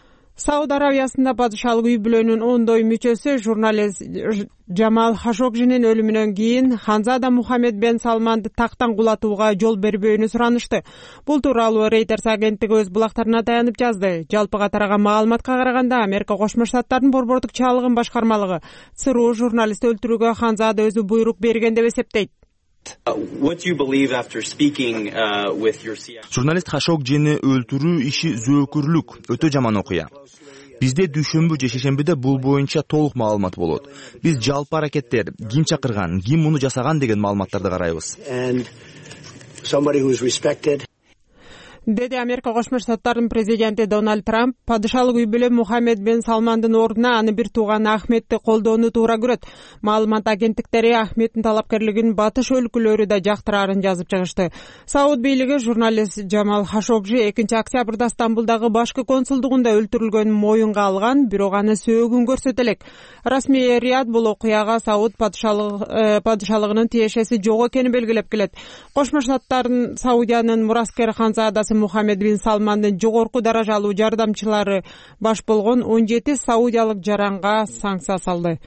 Сауд Арабиясында падышалык үй бүлөнүн ондой мүчөсү журналист Жамал Хашогжинин өлүмүнөн кийин Ханзада Мухаммед бен Салманды тактан кулатууга жол бербөөнү суранышты. Бул тууралуу Reuters агенттиги өз булактарына таянып жазды. Жалпыга тараган маалыматка караганда, Америка Кошмо Штаттарынын борбордук чалыгын башкармалыгы ЦРУ журналист өлтүрүүгө Ханзада өзү буйрук берген деп эсептейт. Журналист Хашогжини өлтүрүү иши зөөкүрлүк, өтө жаман окуя. Бизде дүйшөмбү же шейшембиде бул боюнча толук маалымат болот. Биз жалпы аракеттер, ким чакырган, ким муну жасаган деген маалыматтарды карайбыз. Деди Америка Кошмо Штаттарынын президенти Дональд Трамп, падышалык үй бүлө Мухаммед бен Салмандын ордуна аны бир тууганы Ахметти колдоону туура көрөт. Маалымат агенттиктери Ахметтин талапкерлигин батыш өлкөлөрү да жактырарын жазып чыгышты. Сауд бийлиги журналист Жамал Хашогжи 2-октябрда Стамбулдагы башкы консулдугунда өлтүрүлгөнүн моюнга алган, бирок аны сөөгүн көрсөтө элек. Расмий Рият бул окуяга Сауд падышалыгынын тиешеси жок экенин белгилеп келет. Кошмо Штаттардын Саудиянын мураскер Ханзадасы Мухаммед бин Салмандын жогорку даражалуу жардамчылары баш болгон 17 саудиялык жаранга санкция салды.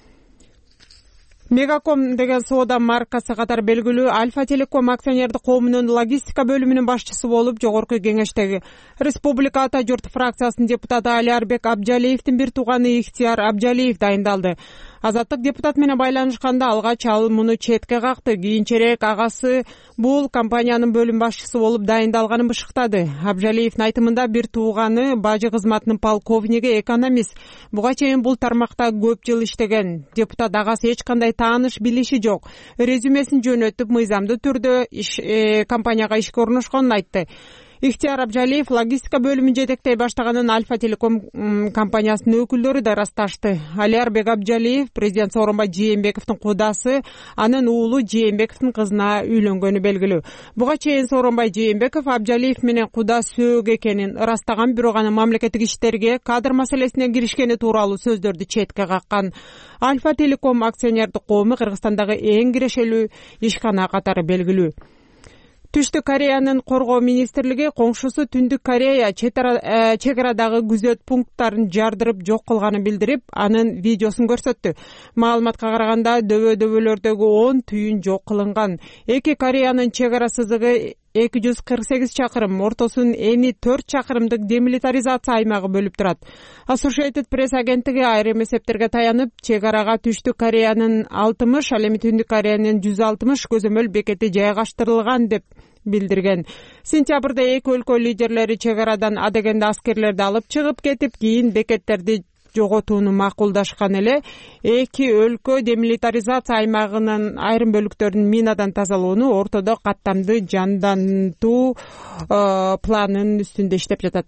Мегаком деген соода маркасы катар белгилүү Альфа Телеком акционердик коомунун логистика бөлүмүнүн башчысы болуп Жогорку Кеңештеги Республика Ата журт фракциясынын депутаты Али Арбек Абжалиевдин бир тууганы Ихтияр Абжалиев дайындалды. Азаттык депутат менен байланышканда алгач ал муну четке какты. Кийинчерээк агасы бул компаниянын бөлүм башчысы болуп дайындалганын бышыктады. Абжалиевдин айтымында бир тууганы бажы кызматынын полковниги, экономист. Буга чейин бул тармакта көп жыл иштеген. Депутат агасы эч кандай тааныш билиши жок. Резюмесин жөнөтүп, мыйзамдуу түрдө компанияга ишке орношконун айтты. Ихтияр Абжалиев логистика бөлүмүн жетектей баштаганын Альфа Телеком компаниясынын өкүлдөрү да ырасташты. Алиарбек Абжалиев президент Сооронбай Жээнбековдун кудасы, анын уулу Жээнбековдун кызына үйлөнгөнү белгилүү. Буга чейин Сооронбай Жээнбеков Абжалиев менен куда сөөг экенин ырастаган, бирок анын мамлекеттик иштерге кадр маселесине киришкени тууралуу сөздөрдү четке каккан. Альфа Телеком акционердик коому Кыргызстандагы эң кирешелүү ишкана катары белгилүү. Түштүк Кореянын коргоо министрлиги коңшусу Түндүк Корея чек арадагы күзөт пункттарын жардырып жок кылганын билдирип, анын видеосун көрсөттү. Маалыматка караганда дөбөлөрдөгү 10 түйүн жок кылынган. Эки Кореянын чек ара сызыгы 248 чакырым, ортосун эни 4 чакырымдык демилитаризация аймагы бөлүп турат. Associated Press агенттиги айрым эсептерге таянып, чек арага Түштүк Кореянын 60, ал эми Түндүк Кореянын 160 көзөмөл бекети жайгаштырылган деп билдирген. Сентябрда эки өлкө лидерлери чек арадан адегенде аскерлерди алып чыгып кетип, кийин бекеттерди жоготууну макулдашкан эле. Эки өлкө демилитаризация аймагынын айрым бөлүктөрүн минадан тазалоону, ортодо каттамды жандантуу планынын үстүндө иштеп жатат.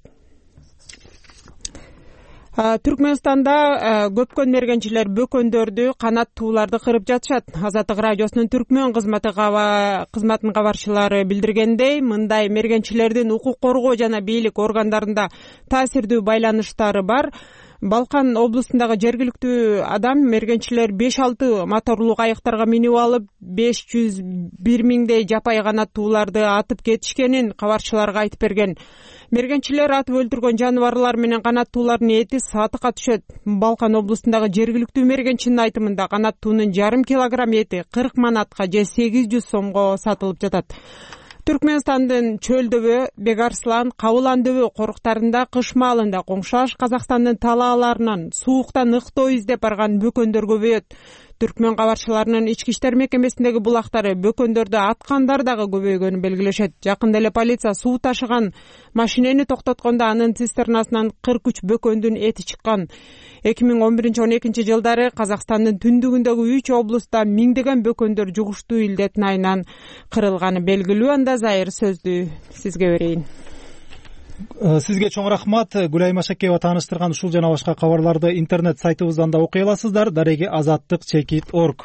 Түркмөнстанда көпкөн мергенчилер бөкөндөрдү, канаттууларды кырып жатышат. Азаттык радиосунун Түркмөн кызматынын кабарчылары билдиргендей, мындай мергенчилердин укук коргоо жана бийлик органдарында таасирдүү байланыштары бар. Балкан облусундагы жергиликтүү адам мергенчилер 5-6 моторлуу кайыктарга минип алып 501 миңдей жапай канаттууларды атып кетишкенин кабарчыларга айтып берген. Мергенчилер атып өлтүргөн жаныбарлар менен канаттуулардын эти сатыкка түшөт. Балкан облусундагы жергиликтүү мергенчинин айтымында канаттуунун 1,5 килограмм эти 40 манатка же 800 сомго сатылып жатат. Түркмөнстандын Чөлдөбө, Бегарслан, Кабылан дөбө коруктарында кыш маалында коңшаш Казакстандын талааларынан сууктан ыктоо издеп барган бөкөндөр көбөйөт. Түркмөн кабарчыларынын ички иштер мекемесиндеги булактары бөкөндөрдү аткандар дагы көбөйгөнүн белгилешет. Жакында эле полиция суу ташыган машинени токтоткондо анын цистернасынан 43 бөкөндүн эти чыккан. 2011-12 жылдары Казакстандын түндүгүндөгү 3 облуста миңдеген бөкөндөр жугуштуу илдеттин айынан кырылганы белгилүү. Анда Зайыр сөздү сизге берейин. Сизге чоң рахмат. Гүлай Машакеева тааныштырган ушул жана башка кабарларды интернет сайтыбыздан да окуй аласыздар. Дареги azattik.org.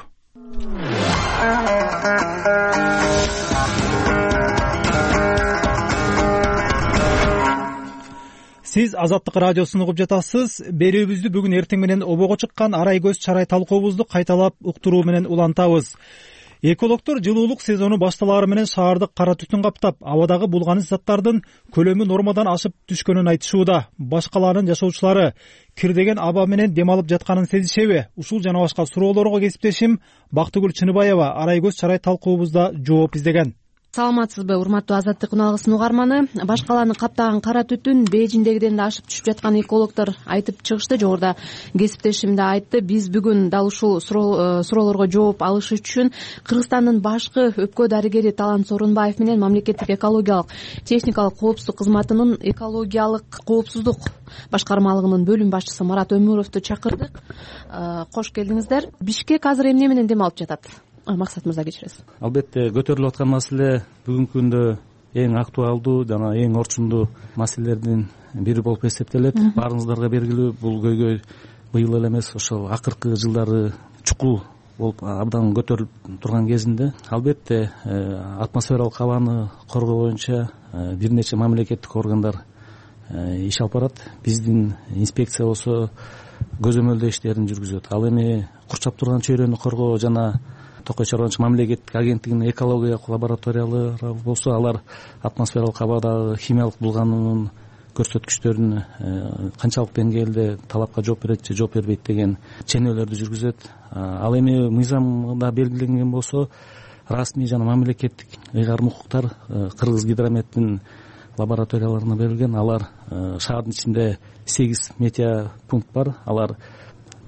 Сиз Азаттык радиосун угуп жатасыз. Берүүбүздү бүгүн эртең менен обого чыккан арай көз чарай талкуубузду кайталап уктуруу менен улантабыз. Экологдор жылуулук сезону башталаары менен шаардык кара түтүн каптап, абадагы булганыч заттардын көлөмү нормадан ашып түшкөнүн айтышууда. Башкаларынын жашоочулары кирдеген аба менен дем алып жатканын сезишеби? Ушул жана башка суроолорго кесиптешим Бактыгүл Чыныбаева арай көз чарай талкуубузда жооп издеген. Саламатсызбы, урматтуу Азаттык уналгысынын угарманы? Башкаланы каптаган кара түтүн Бейжиңдегиден да ашып түшүп жаткан экологдор айтып чыгышты. Жогоруда кесиптешим да айтты. Биз бүгүн дал ушул суроолорго жооп алыш үчүн Кыргызстандын башкы өпкө дарыгери Талант Сооронбаев менен мамлекеттик экологиялык техникалык коопсуздук кызматынын экологиялык коопсуздук башкармалыгынын бөлүм башчысы Марат Өмүровду чакырдык. Кош келдиңиздер. Бишкек азыр эмне менен дем алып жатат? Максат мырза, кечиресиз. Албетте көтөрүлүп аткан маселе бүгүнкү күндө эң актуалдуу жана эң орчундуу маселелердин бири болуп эсептелет. Баарыңыздарга белгилүү, бул көйгөй быйыл эле эмес, ошол акыркы жылдары чукул болуп абдан көтөрүлүп турган кезинде албетте атмосфералык абаны коргоо боюнча бир нече мамлекеттик органдар иш алып барат. Биздин инспекция болсо көзөмөлдөө иштерин жүргүзөт. Ал эми курчап турган чөйрөнү коргоо жана Токой чарбачылык мамлекеттик агенттигинин экологиялык лабораториялары болсо, алар атмосфералык абадагы химиялык булгануунун көрсөткүчтөрүн канчалык деңгээлде талапка жооп берет же жооп бербейт деген ченелерди жүргүзөт. Ал эми мыйзамда белгиленген болсо, расмий жана мамлекеттик ыйгарым укуктар Кыргыз гидрометтин лабораторияларына берилген. Алар шаардын ичинде 8 метеопункт бар. Алар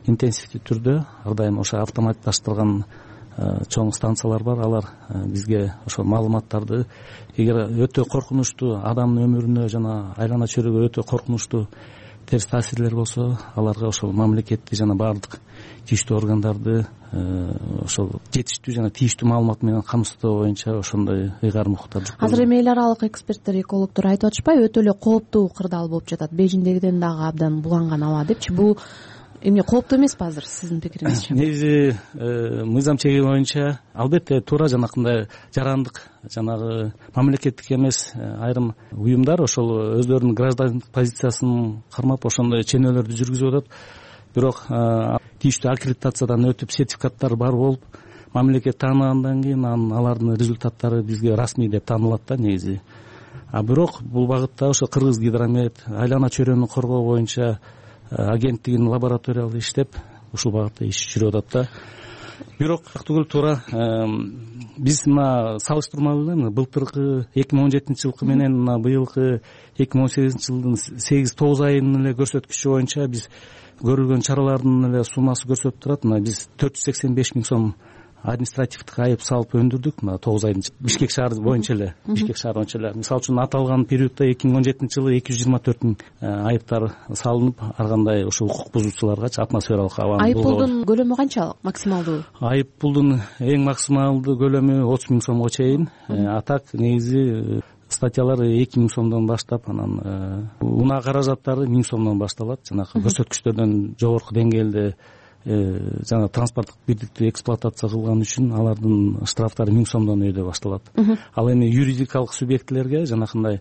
интенсивдүү түрдө ар дайым ошо автоматташтырылган чоң станциялар бар. Алар бизге ошо маалыматтарды эгер өтө коркунучтуу адамдын өмүрүнө жана айлана чөйрөгө өтө коркунучтуу терс таасирлер болсо, аларга ошол мамлекетти жана баардык тийиштүү органдарды ошол жетиштүү жана тийиштүү маалымат менен камсыздоо боюнча ошондой ыйгарым укуктар. Азыр эми эл аралык эксперттер, экологдор айтып атышпайбы, өтө эле кооптуу кырдаал болуп жатат, Бейжиңдегиден дагы абдан буланган аба депчи. Бул эмне, кооптуу эмеспи азыр сиздин пикириңизче? Негизи мыйзам чеги боюнча албетте туура жанакындай жарандык жанагы мамлекеттик эмес айрым уюмдар ошол өздөрүнүн граждандык позициясын кармап ошондой ченелерди жүргүзүп атат. Бирок тийиштүү аккредитациядан өтүп сертификаттары бар болуп мамлекет тааныгандан кийин алардын результаттары бизге расмий деп таанылат да негизи. Бирок бул багытта ошо Кыргыз Гидромет, айлана чөйрөнү коргоо боюнча агенттигинин лабораториялары иштеп ушул багытта иш жүрүп атат да. Бирок түгүл туура биз мына салыштырмалуу былтыркы 2017 жылкы менен мына быйылкы 2018 жылдын 8-9 айынын эле көрсөткүчү боюнча биз көрүлгөн чаралардын эле суммасы көрсөтүп турат. Мына биз 485 миң сом административдик айып салып өндүрдүк мына 9 айдын Бишкек шаары боюнча эле. Бишкек шаары боюнча эле. Мисалы үчүн аталган периодто 2017 жылы 224 миң айыптар салынып, ар кандай ушул укук бузуучуларга атмосфералык абаны айыппулдун көлөмү канчалык максималдуу? Айыппулдун эң максималдуу көлөмү 30 миң сомго чейин. А так негизи статьялар 2 миң сомдон баштап, анан унаа каражаттары 1000 сомдон башталат. Жанагы көрсөткүчтөрдөн жогорку деңгээлде жана транспорттук бирдикти эксплуатация кылган үчүн алардын штрафтары 1000 сомдон өйдө башталат. Ал эми юридикалык субъектилерге жанакындай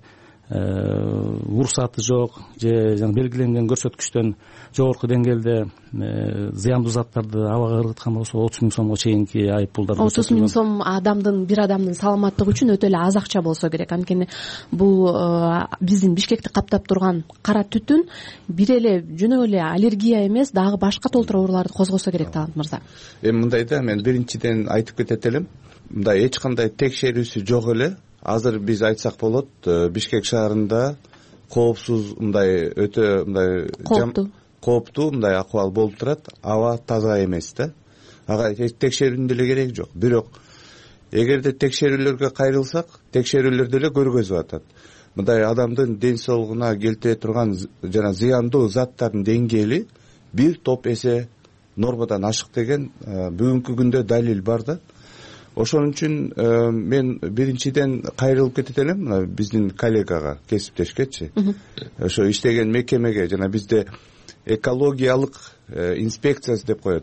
уруксаты жок же жана белгиленген көрсөткүчтөн жогорку деңгээлде зыяндуу заттарды абага ыргыткан болсо 30 миң сомго чейинки айыппулдар. 30 миң сом бир адамдын саламаттыгы үчүн өтө эле аз акча болсо керек. Анткени бул биздин Бишкекти каптап турган кара түтүн бир эле жөн эле аллергия эмес, дагы башка толтур ооруларды козгосо керек. Талант мырза, эми мындай да, мен биринчиден айтып кетет элем, мындай эч кандай текшерүүсү жок эле. Азыр биз айтсак болот, Бишкек шаарында коопсуз, мындай өтө мындай кооптуу мындай акыбал болуп турат. Аба таза эмес да. Ага текшерүүнүн деле кереги жок. Бирок эгерде текшерүүлөргө кайрылсак, текшерүүлөр деле көргөзүп атат. Мындай адамдын ден соолугуна келтире турган жана зыяндуу заттардын деңгээли бир топ эсе нормадан ашык деген бүгүнкү күндө далил бар да. Ошон үчүн мен биринчиден кайрылып кетет элем мына биздин коллегага, кесиптешкечи. Ошо иштеген мекемеге, жана бизде экологиялык инспекциясы деп коет.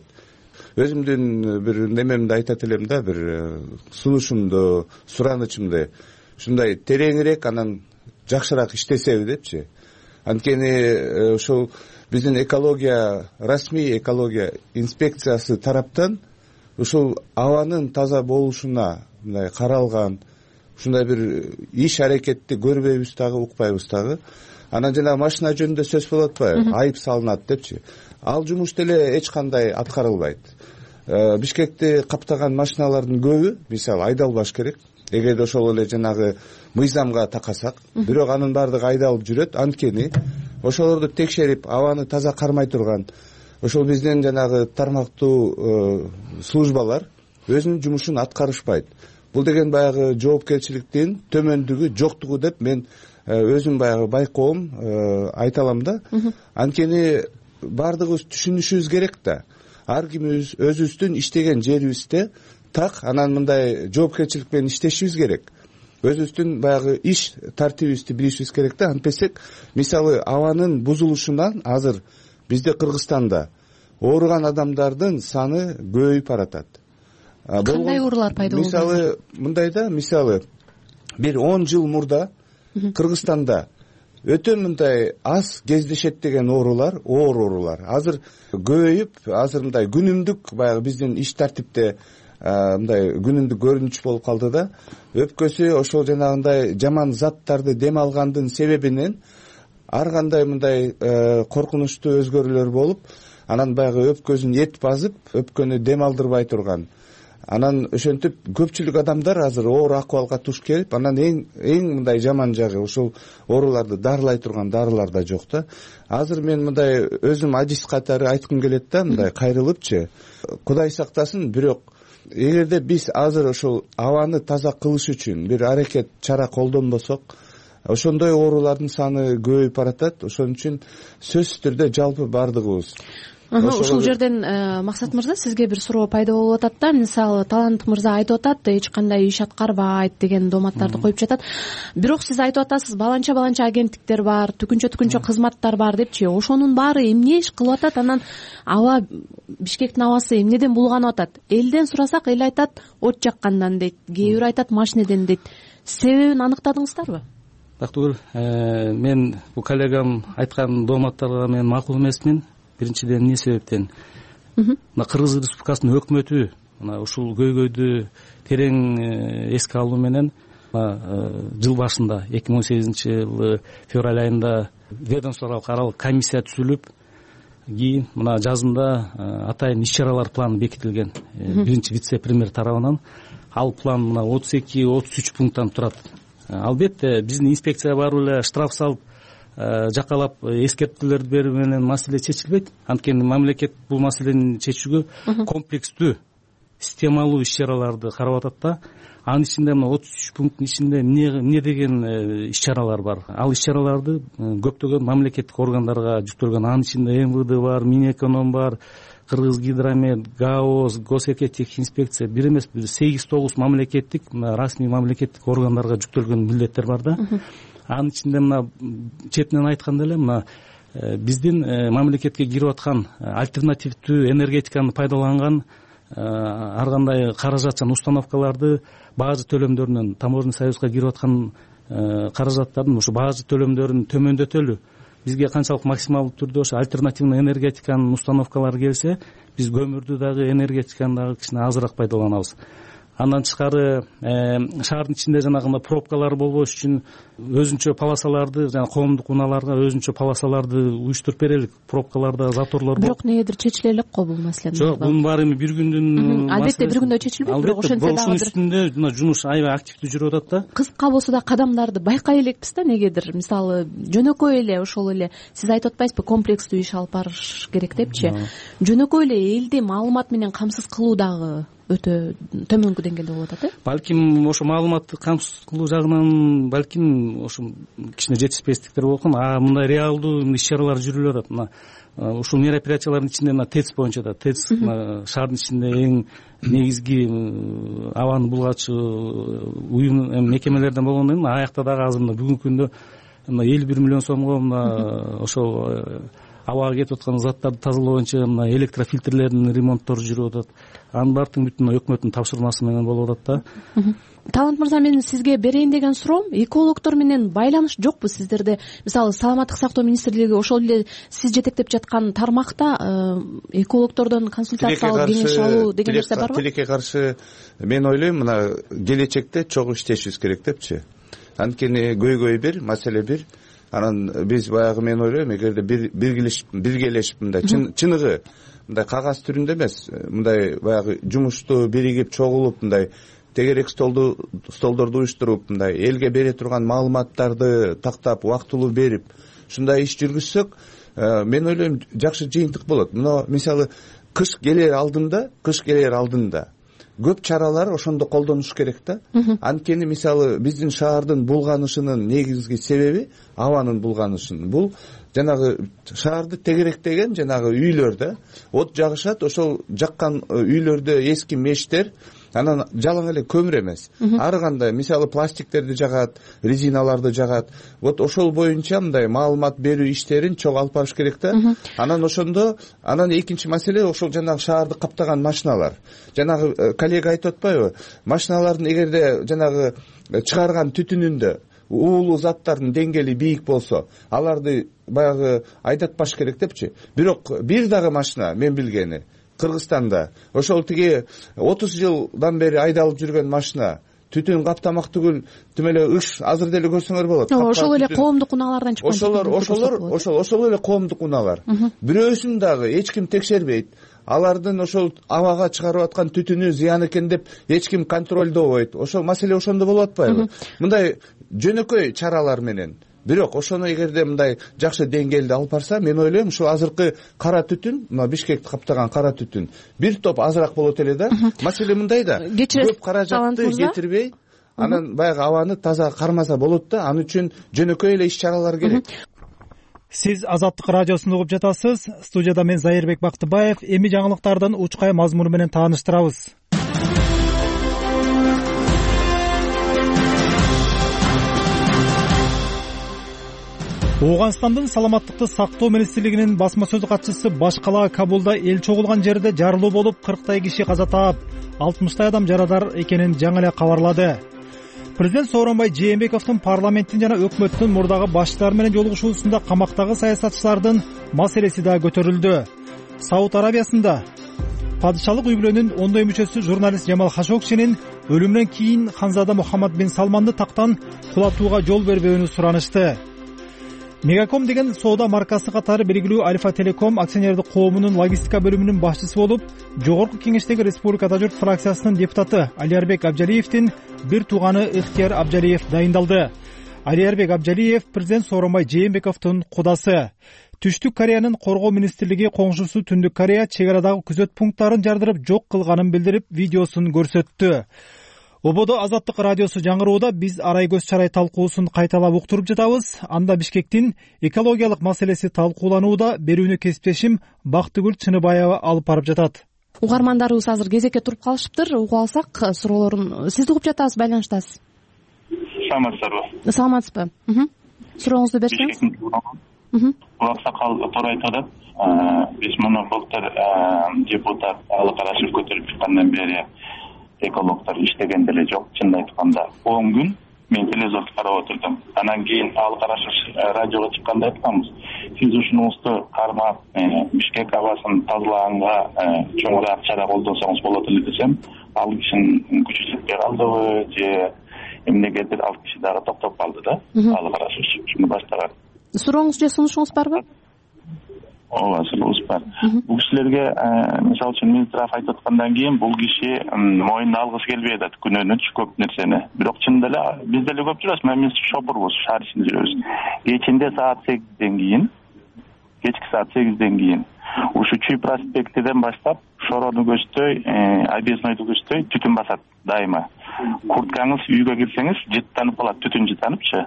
Өзүмдүн бир немемди айтат элем да, бир сунушумду, суранычымды. Ушундай тереңирээк, анан жакшыраак иштесеби депчи. Анткени ошол биздин экология, расмий экология инспекциясы тараптан ушул абанын таза болушуна мындай каралган, ушундай бир иш аракетти көрбөйбүз дагы, укпайбыз дагы. Анан жана машина жөнүндө сөз болуп атпайбы, айып салынат депчи. Ал жумуш деле эч кандай аткарылбайт. Бишкекти каптаган машиналардын көбү мисалы айдалбаш керек. Эгерде ошол эле жанагы мыйзамга такасак, бирок анын баардыгы айдалып жүрөт. Анткени ошолорду текшерип, абаны таза кармай турган ошол биздин жанагы тармактуу службалар өзүнүн жумушун аткарышпайт. Бул деген баягы жоопкерчиликтин төмөндүгү, жоктугу деп мен өзүм баягы байкоом айта алам да. Анткени баардыгыбыз түшүнүшүбүз керек да. Ар кимибиз өзүбүздүн иштеген жерибизде так анан мындай жоопкерчилик менен иштешибиз керек. Өзүбүздүн баягы иш тартибибизди билишибиз керек да. Антпесек, мисалы абанын бузулушунан азыр бизде Кыргызстанда ооруган адамдардын саны көбөйүп баратат. Кандай оорулар пайда болду? Мисалы мындай да, мисалы бир 10 жыл мурда Кыргызстанда өтө мындай аз кездешет деген оорулар, оор оорулар азыр көбөйүп, азыр мындай күнүмдүк баягы биздин иш тартипте мындай күнүмдүк көрүнүш болуп калды да. Өпкөсү ошол жанагындай жаман заттарды дем алгандын себебинен ар кандай мындай коркунучтуу өзгөрүүлөр болуп, анан баягы өпкөсүн эт басып, өпкөнү дем алдырбай турган, анан ошентип көпчүлүк адамдар азыр оор акыбалга туш келип, анан эң мындай жаман жагы ушул ооруларды дарылай турган дарылар да жок да. Азыр мен мындай өзүм адис катары айткым келет да, мындай кайрылыпчы, Кудай сактасын, бирок эгерде биз азыр ошол абаны таза кылыш үчүн бир аракет чара колдонбосок, ошондой оорулардын саны көбөйүп баратат. Ошон үчүн сөзсүз түрдө жалпы бардыгыбыз. Ушул жерден Максат мырза, сизге бир суроо пайда болуп атат да. Мисалы, Талант мырза айтып атат, эч кандай иш аткарбайт деген доматтарды коюп жатат. Бирок сиз айтып атасыз, баланча агенттиктер бар, түкүнчө кызматтар бар депчи. Ошонун баары эмне иш кылып атат? Анан аба, Бишкектин абасы эмнеден булганып атат? Элден сурасак, эл айтат от жаккандан дейт, кээ бир айтат машинеден дейт. Себебин аныктадыңыздарбы? Бактыгүл, мен бул коллегам айткан доматтарга мен макул эмесмин. Биринчиден эмне себептен? Мына Кыргыз Республикасынын өкмөтү мына ушул көйгөйдү терең эске алуу менен жыл башында 2018-жылы февраль айында ведомстволук аралык комиссия түзүлүп, кийин мына жазында атайын иш-чаралар планы бекитилген биринчи вице-премьер тарабынан. Ал план мына 32-33 пункттан турат. Албетте биздин инспекция барып эле штраф салып, жакалап эскертүүлөрдү берүү менен маселе чечилбейт. Анткени мамлекет бул маселени чечүүгө комплекстүү системалуу иш-чараларды карап атат да. Анын ичинде мына 33 пункттун ичинде эмне деген иш-чаралар бар. Ал иш-чараларды көптөгөн мамлекеттик органдарга жүктөлгөн. Анын ичинде МВД бар, Минэконом бар, Кыргызгидромет, ГАОС, Госэкотехинспекция, бир эмес 8-9 мамлекеттик, расмий мамлекеттик органдарга жүктөлгөн милдеттер бар да. Анын ичинде мына четинен айтканда эле мына биздин мамлекетке кирип аткан альтернативдүү энергетиканы пайдаланган ар кандай каражатчан установкаларды бажы төлөмдөрүнөн, таможенный союзга кирип аткан каражаттардын ушу бажы төлөмдөрүн төмөндөтөлү. Бизге канчалык максималдуу түрдө ошо альтернативный энергетиканын установкалары келсе, биз көмүрдү дагы энергетиканы дагы кичине азыраак пайдаланабыз. Андан тышкары шаардын ичинде жанагындай пробкалар болбош үчүн өзүнчө полосаларды, жана коомдук унааларга өзүнчө полосаларды уюштуруп берелик. Пробкаларда заторлор. Бирок негедир чечиле элек го бул маселе. Жок, бунун баары эми бир күндүн албетте бир күндө чечилбейт, бирок ошентсе дагы ушунун үстүндө жумуш аябай активдүү жүрүп атат да. Кыска болсо да кадамдарды байкай элекпиз да, негедир. Мисалы, жөнөкөй эле ошол эле сиз айтып атпайсызбы, комплекстүү иш алып барыш керек депчи. Жөнөкөй эле элди маалымат менен камсыз кылуу дагы өтө төмөнкү деңгээлде болуп атат, Балким ошо маалыматты камсыз кылуу жагынан балким ошо кичине жетишпестиктер болгон. Мындай реалдуу иш-чаралар жүрүлүп атат. Мына ушул мероприятиялардын ичинде мына ТЭЦ боюнча да, ТЭЦ шаардын ичинде эң негизги абаны булгачы уюм мекемелерден болгондон кийин аякта дагы азыр мына бүгүнкү күндө 51 миллион сомго мына ошол абага кетип аткан заттарды тазалоо боюнча мына электрофильтрлердин ремонттору жүрүп атат. Анын баардыгы бүтүн өкмөттүн тапшырмасы менен болуп атат да. Талант мырза, мен сизге берейин деген суроом, экологдор менен байланыш жокпу сиздерде? Мисалы, Саламаттык сактоо министрлиги ошол эле сиз жетектеп жаткан тармакта экологдордон консультациялык кеңеш алуу деген нерсе барбы? Тилекке каршы мен ойлойм, мына келечекте чогуу иштешибиз керек депчи. Анткени көйгөй бир, маселе бир. Анан биз баягы мен ойлойм, эгерде биргелешип мындай чыныгы мындай кагаз түрүндө эмес, мындай баягы жумушту биригип чогулуп мындай тегерек столдорду уюштуруп мындай элге бере турган маалыматтарды тактап убактылуу берип ушундай иш жүргүзсөк, мен ойлойм жакшы жыйынтык болот. Мына мисалы кыш келер алдында көп чаралар ошондо колдонуш керек да. Анткени мисалы биздин шаардын булганышынын негизги себеби абанын булганышын. Бул жанагы шаарды тегеректеген жанагы үйлөр да. От жагышат, ошол жаккан үйлөрдө эски мештер, анан жалаң эле көмүр эмес. Ар кандай мисалы пластиктерди жагат, резиналарды жагат. Вот ошол боюнча мындай маалымат берүү иштерин чогуу алып барыш керек да. Анан ошондо, анан экинчи маселе ошол жанагы шаарды каптаган машиналар. Жанагы коллега айтып атпайбы? Машиналардын эгерде жанагы чыгарган түтүнүндө уулуу заттардын деңгээли бийик болсо, аларды баягы айдатпаш керек депчи. Бирок бир дагы машина мен билгени Кыргызстанда ошол тиги 30 жылдан бери айдалып жүргөн машина түтүн каптамак түгүл, тим эле ыш азыр деле көрсөңөр болот. Ошол эле коомдук унаалардан чыккан. Ошол эле коомдук унаалар. Бирөөсүн дагы эч ким текшербейт. алардын ошол абага чыгарып аткан түтүнү зыян экен деп эч ким контролдобойт. Ошол маселе ошондо болуп атпайбы? Мындай жөнөкөй чаралар менен. Бирок ошону эгерде мындай жакшы деңгээлде алып барса, мен ойлойм ушул азыркы кара түтүн, мына Бишкекти каптаган кара түтүн бир топ азыраак болот эле да. Маселе мындай да. Көп каражатты кетирбей, анан баягы абаны таза кармаса болот да. Ал үчүн жөнөкөй эле иш чаралар керек. Сиз Азаттык радиосун угуп жатасыз. Студияда мен Зайырбек Бактыбаев. Эми жаңылыктардын учкай мазмуну менен тааныштырабыз. Ооганстандын саламаттыкты сактоо министрлигинин басма сөз катчысы баш кала Кабулда эл чогулган жерде жарылуу болуп 40 киши каза таап, 60 адам жарадар экенин жаңы эле кабарлады. Президент Сооронбай Жээнбековдун парламенттин жана өкмөттүн мурдагы башчылары менен жолугушуусунда камактагы саясатчылардын маселеси да көтөрүлдү. Сауд Арабиясында падышалык үй бүлөнүн ондой мүчөсү журналист Жамал Хашогчинин өлүмүнөн кийин ханзада Мухаммад бин Салманды тактан кулатууга жол бербөөнү суранышты. Мегаком деген соода маркасы катары белгилүү Альфа Телеком акционердик коомунун логистика бөлүмүнүн башчысы болуп, жогорку кеңештеги Республикада журт фракциясынын депутаты Алиярбек Абжалиевдин бир тууганы Ыхтияр Абжалиев дайындалды. Алиярбек Абжалиев президент Сооронбай Жээнбековдун кудасы. Түштүк Кореянын коргоо министрлиги коңшусу Түндүк Корея чек арадагы күзөт пункттарын жардырып жок кылганын билдирип, видеосун көрсөттү. Ободо Азаттык радиосу жаңырууда биз арай көз чарай талкуусун кайталап уктуруп жатабыз. Анда Бишкектин экологиялык маселеси талкууланууда. Берүүнү кесиптешим Бактыгүл Чыныбаева алып барып жатат. Угармандарыбыз азыр кезекке туруп калышыптыр. Угуп алсак суроолорун сиз угуп жатасыз, байланыштасыз. Саламатсыздарбы? Саламатсызбы? Сурооңузду берсеңиз. Аксакал туура айтып атат. Биз муну былтыр депутат Алы Карашев көтөрүп чыккандан бери экологдор иштеген деле жок. Чынын айтканда 10 күн мен телевизорду карап отурдум. Анан кийин Алы Карашев радиого чыкканда айтканбыз. Сиз ушунуңузду кармап Бишкек абасын тазалаганга чоңураак чара колдонсоңуз болот эле десем, ал кишинин күчү жетпей калдыбы же эмнегедир ал киши дагы токтоп калды да. Алы Карашев ушуну баштаган. Сурооңуз же сунушуңуз барбы? Ооба, сурооңуз бар. Бул кишилерге мисалы үчүн Минздрав айтып аткандан кийин бул киши моюнуна алгысы келбей атат күнөөнү көп нерсени. Бирок чынында эле биз деле көп жүрөбүз, мен шопурбуз, шаар ичинде жүрөбүз. Кечинде саат 8ден кийин, кечки саат 8ден кийин ушу Чүй проспектиден баштап Шорону көчтөй, Объезднойду көчтөй түтүн басат дайыма. Курткаңыз үйгө кирсеңиз жыттанып калат, түтүн жыттаныпчы.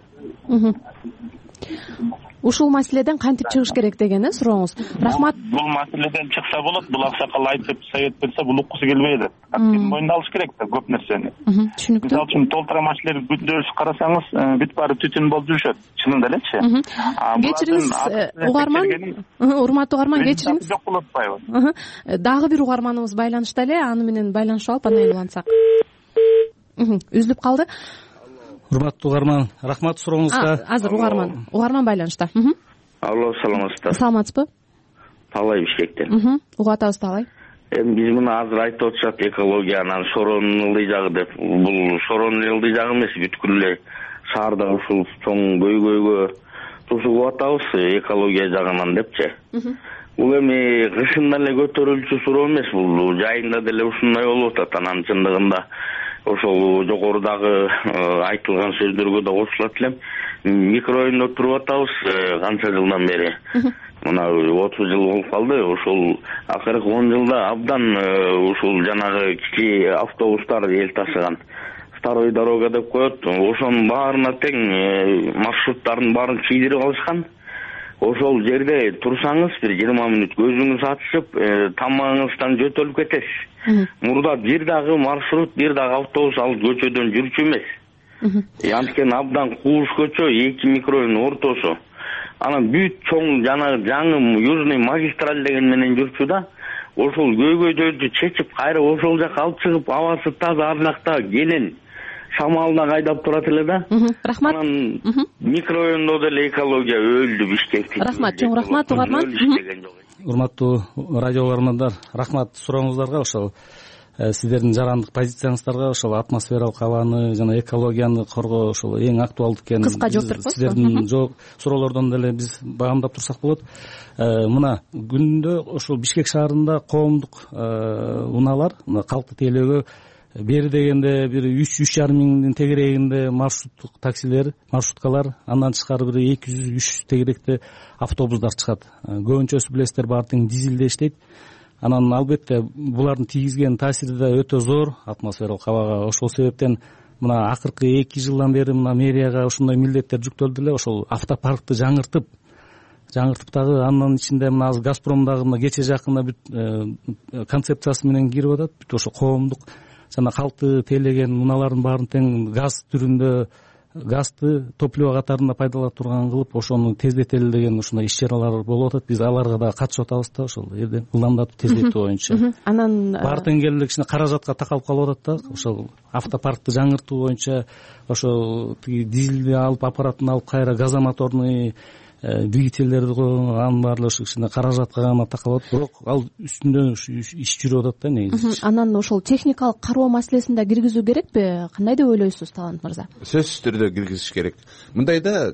Ушул маселеден кантип чыгыш керек деген сурооңуз. Рахмат. Бул маселеден чыкса болот, бул аксакал айтып совет берсе бул уккусу келбей атат. Мойнуна алыш керек да көп нерсени. Түшүнүктүү. Мисалы үчүн толтура машиналер күндөз карасаңыз бүт баары түтүн болуп жүрүшөт. Чынында элечи. Кечириңиз, угарман, урматтуу угарман, кечириңиз. Жок болуп атпайбы? Дагы бир угарманыбыз байланышта эле, аны менен байланышып алып анан улантсак. Үзүлүп калды. Урматтуу угарман, рахмат сурооңузга. Азыр угарман байланышта. Алло, саламатсыздар. Саламатсызбы? Талай Бишкектен. Угуп атабыз Талай. Эми биз муну азыр айтып отурушат экологиянын Шоронун ылдый жагы деп. Бул Шоронун ылдый жагы эмес, бүткүл эле шаардагы ушул чоң көйгөйгө тосуп атабыз экология жагынан депчи. Бул эми кышында эле көтөрүлчү суроо эмес, бул жайында деле ушундай болуп атат. Анан чындыгында ошол жогорудагы айтылган сөздөргө да кошулат элем. Микрорайондо туруп атабыз канча жылдан бери. Мына 30 жыл болуп калды. Ошол акыркы 10 жылда абдан ушул жанагы кичи автобустар эл ташыган. Второй дорога деп коет. Ошонун баарына тең маршруттардын баарын чийдирип алышкан. Ошол жерде турсаңыз бир 20 мүнөт көзүңүз ачышып, тамагыңыздан жөтөлүп кетесиз. Мурда бир дагы маршрут, бир дагы автобус ал көчөдөн жүрчү эмес. Анткени абдан кууш көчө, 2 микрорайон ортосу. Анан бүт чоң жаңы южный магистраль деген менен жүрчү да. Ошол көйгөйдөрдү чечип, кайра ошол жака алып чыгып, абасы таза арнакта келин шамалда кайдап турат эле да. Рахмат. Анан микрорайондо деле экология өлдү Бишкекте. Рахмат, чоң рахмат угарман. Урматтуу радио угармандар, рахмат сурооңуздарга. Ошол сиздердин жарандык позицияңыздарга ошол атмосфералык абаны жана экологияны коргоо ошол эң актуалдуу экенин кыска жооп берип коесузбу? Сиздердин суроолордон деле биз багамдап турсак болот. Мына күндө ошол Бишкек шаарында коомдук унаалар калкты тейлөөгө бери дегенде бир 3-3,5 миңдин тегерегинде маршруттук таксилер, маршруткалар, андан тышкары бир 200-300 тегеректе автобустар чыгат. Көбүнчөсү билесиздер баары тең дизелде иштейт. Анан албетте булардын тийгизген таасири да өтө зор атмосфералык абага. Ошол себептен мына акыркы 2 жылдан бери мына мэрияга ушундай милдеттер жүктөлдү эле. Ошол автопаркты жаңыртып дагы анын ичинде мына азыр Газпром дагы мына кече жакында бүт концепциясы менен кирип атат. Бүт ошо коомдук жана калкты тейлеген унаалардын баарын тең газ түрүндө, газды топливо катарында пайдалана турган кылып ошону тездетели деген ушундай иш чаралар болуп атат. Биз аларга да катышып атабыз да ошол жерде ылдамдатып тездетүү боюнча. Анан баары тең келип эле кичине каражатка такалып калып атат да. Ошол автопаркты жаңыртуу боюнча ошол тиги дизелди алып аппаратын алып кайра газомоторный двигательдерди анын баары ошо кичине каражатка гана такалып атат, бирок ал үстүндө иш жүрүп атат да негизи. Анан ошол техникалык кароо маселесин да киргизүү керекпи? Кандай деп ойлойсуз, Талант мырза? Сөзсүз түрдө киргизиш керек. Мындайда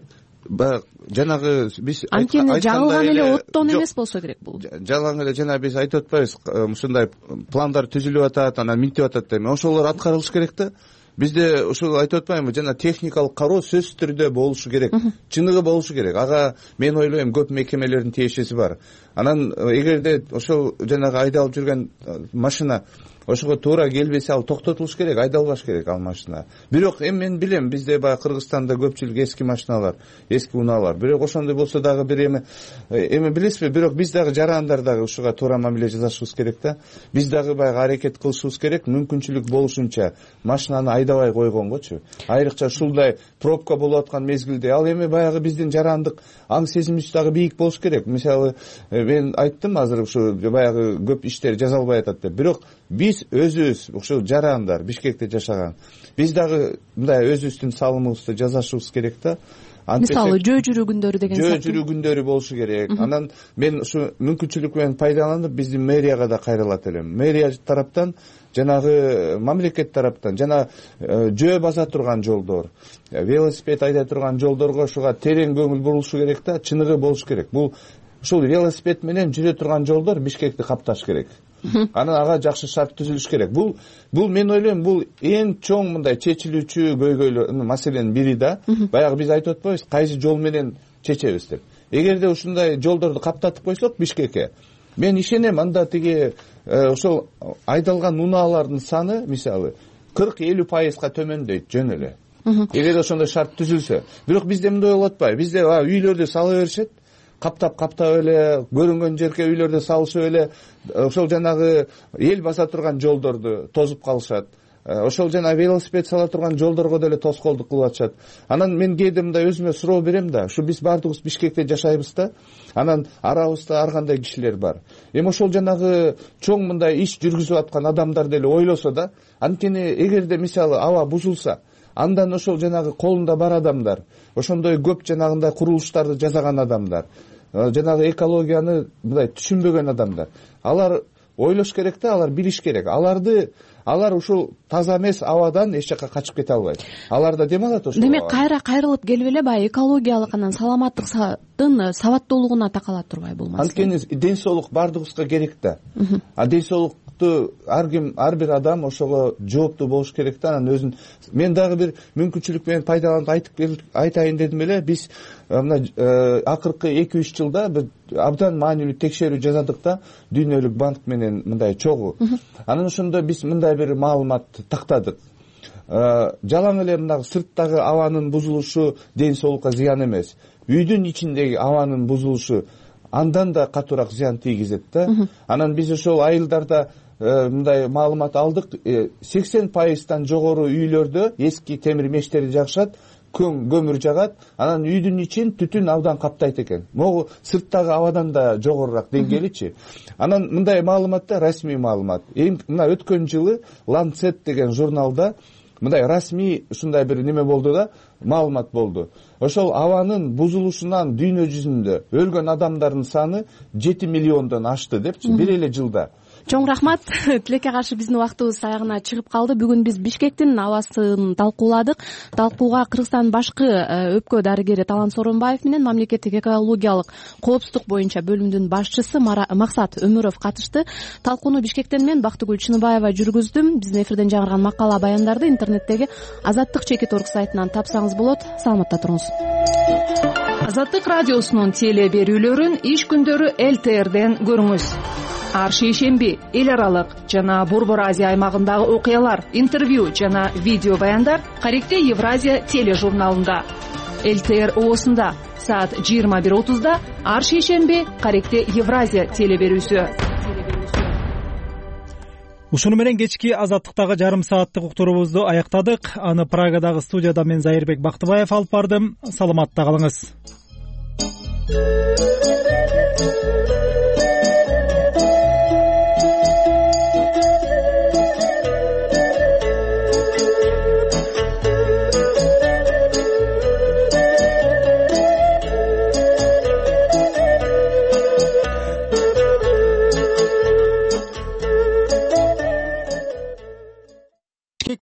жанагы биз анткени жаңылган эле оттон эмес болсо керек бул. Жалаң эле жана биз айтып атпайбыз, ушундай пландар түзүлүп атат, анан минтип атат деп. Ошолор аткарылыш керек да. Бизде ушул айтып атпаймынбы, жана техникалык кароо сөзсүз түрдө болушу керек. Чыныгы болушу керек. Ага мен ойлойм көп мекемелердин тиешеси бар. Анан эгерде ошол жанагы айдалып жүргөн машина ошого туура келбесе ал токтотулуш керек, айдалбаш керек ал машина. Бирок мен билем, бизде баягы Кыргызстанда көпчүлүк эски машиналар, эски унаалар. Бирок ошондой болсо дагы бир эми билесизби, бирок биз дагы жарандар дагы ушуга туура мамиле жасашыбыз керек да. Биз дагы баягы аракет кылышыбыз керек, мүмкүнчүлүк болушунча машинаны айдабай койгонгочу. Айрыкча ушундай пробка болуп аткан мезгилде ал эми баягы биздин жарандык аң сезимибиз дагы бийик болуш керек. Мисалы мен айттым азыр ушу баягы көп иштер жасалбай атат деп. Бирок биз өзүбүз ушул жарандар Бишкекте жашаган, биз дагы мындай өзүбүздүн салымыбызды жасашыбыз керек да. Мисалы жөө жүрүү күндөрү деген жөө жүрүү күндөрү болушу керек. Анан мен ушу мүмкүнчүлүк менен пайдаланып биздин мэрияга да кайрылат элем. Мэрия тараптан жанагы мамлекет тараптан жана жөө баса турган жолдор, велосипед айда турган жолдорго ушуга терең көңүл бурулушу керек да, чыныгы болуш керек. Бул ушул велосипед менен жүрө турган жолдор Бишкекти капташ керек. Анан ага жакшы шарт түзүлүш керек. Бул мен ойлойм, бул эң чоң мындай чечилүүчү көйгөйлөр маселенин бири да. Баягы биз айтып атпайбыз, кайсы жол менен чечебиз деп. Эгерде ушундай жолдорду каптатып койсок Бишкекке, мен ишенем, анда тиги ошол айдалган унаалардын саны мисалы 40-50%га төмөндөйт жөн эле. Эгерде ошондой шарт түзүлсө. Бирок бизде мындай болуп атпайбы? Бизде үйлөрдү сала беришет. Каптап эле, көрүнгөн жерге үйлөрдө салышып эле, ошол жанагы эл баса турган жолдорду тозуп калышат. Ошол жана велосипед сала турган жолдорго деле тоскоолдук кылып атышат. Анан мен кээде мындай өзүмө суроо берем да, ушу биз баардыгыбыз Бишкекте жашайбыз да, анан арабызда ар кандай кишилер бар. Эми ошол жанагы чоң мындай иш жүргүзүп аткан адамдар деле ойлосо да, анткени эгерде мисалы аба бузулса, андан ошол жанагы колунда бар адамдар, ошондой көп жанагындай курулуштарды жасаган адамдар, жанагы экологияны мындай түшүнбөгөн адамдар, алар ойлош керек да, алар билиш керек. Алар ушул таза эмес абадан эч жакка качып кете албайт. Алар да дем алат ошол. Демек кайра кайрылып келип эле баягы экологиялык анан саламаттыктын сабаттуулугуна такалат турбайбы бул маселе? Анткени ден соолук баардыгыбызга керек да. Ден соолукту ар бир адам ошого жооптуу болуш керек да. Анан өзүн мен дагы бир мүмкүнчүлүк менен пайдаланып айтайын дедим эле. Биз мына акыркы 2-3 жылда бир абдан маанилүү текшерүү жасадык да, Дүйнөлүк банк менен мындай чогуу. Анан ошондо биз мындай бир маалымат тактадык. Жалаң эле мына сырттагы абанын бузулушу ден соолукка зыян эмес. Үйдүн ичиндеги абанын бузулушу андан да катуураак зыян тийгизет да. Анан биз ошол айылдарда мындай маалымат алдык. 80%-тан жогору үйлөрдө эски темир мештерди жакшат, көмүр жагат, анан үйдүн ичин түтүн абдан каптайт экен. Могу сырттагы абадан да жогорураак деңгээличи. Анан мындай маалыматта расмий маалымат. Мына өткөн жылы Lancet деген журналда мындай расмий ушундай бир неме болду да, маалымат болду. Ошол абанын бузулушунан дүйнө жүзүндө өлгөн адамдардын саны 7 миллиондон ашты депчи, бир эле жылда. Чоң рахмат. Тилекке каршы биздин убактыбыз аягына чыгып калды. Бүгүн биз Бишкектин абасын талкууладык. Талкууга Кыргызстандын башкы өпкө дарыгери Талант Сооронбаев менен мамлекеттик экологиялык коопсуздук боюнча бөлүмүнүн башчысы Максат Өмүров катышты. Талкууну Бишкектен мен Бактыгүл Чыныбаева жүргүздүм. Биздин эфирден жаңырган макала баяндарды интернеттеги Азаттык.org сайтынан тапсаңыз болот. Саламатта туруңуз. Азаттык радиосунун теле берүүлөрүн иш күндөрү ЛТРден көрүңүз. Ар шейшемби эл аралык жана Борбор Азия аймагындагы окуялар, интервью жана видео баяндар Каректе Евразия тележурналында. ЛТР оосунда саат 21:30 ар шейшемби Каректе Евразия теле берүүсү. Ушуну менен кечки Азаттыктагы жарым сааттык уктуруубузду аяктадык. Аны Прагадагы студияда мен Зайырбек Бактыбаев алып бардым. Саламатта калыңыз.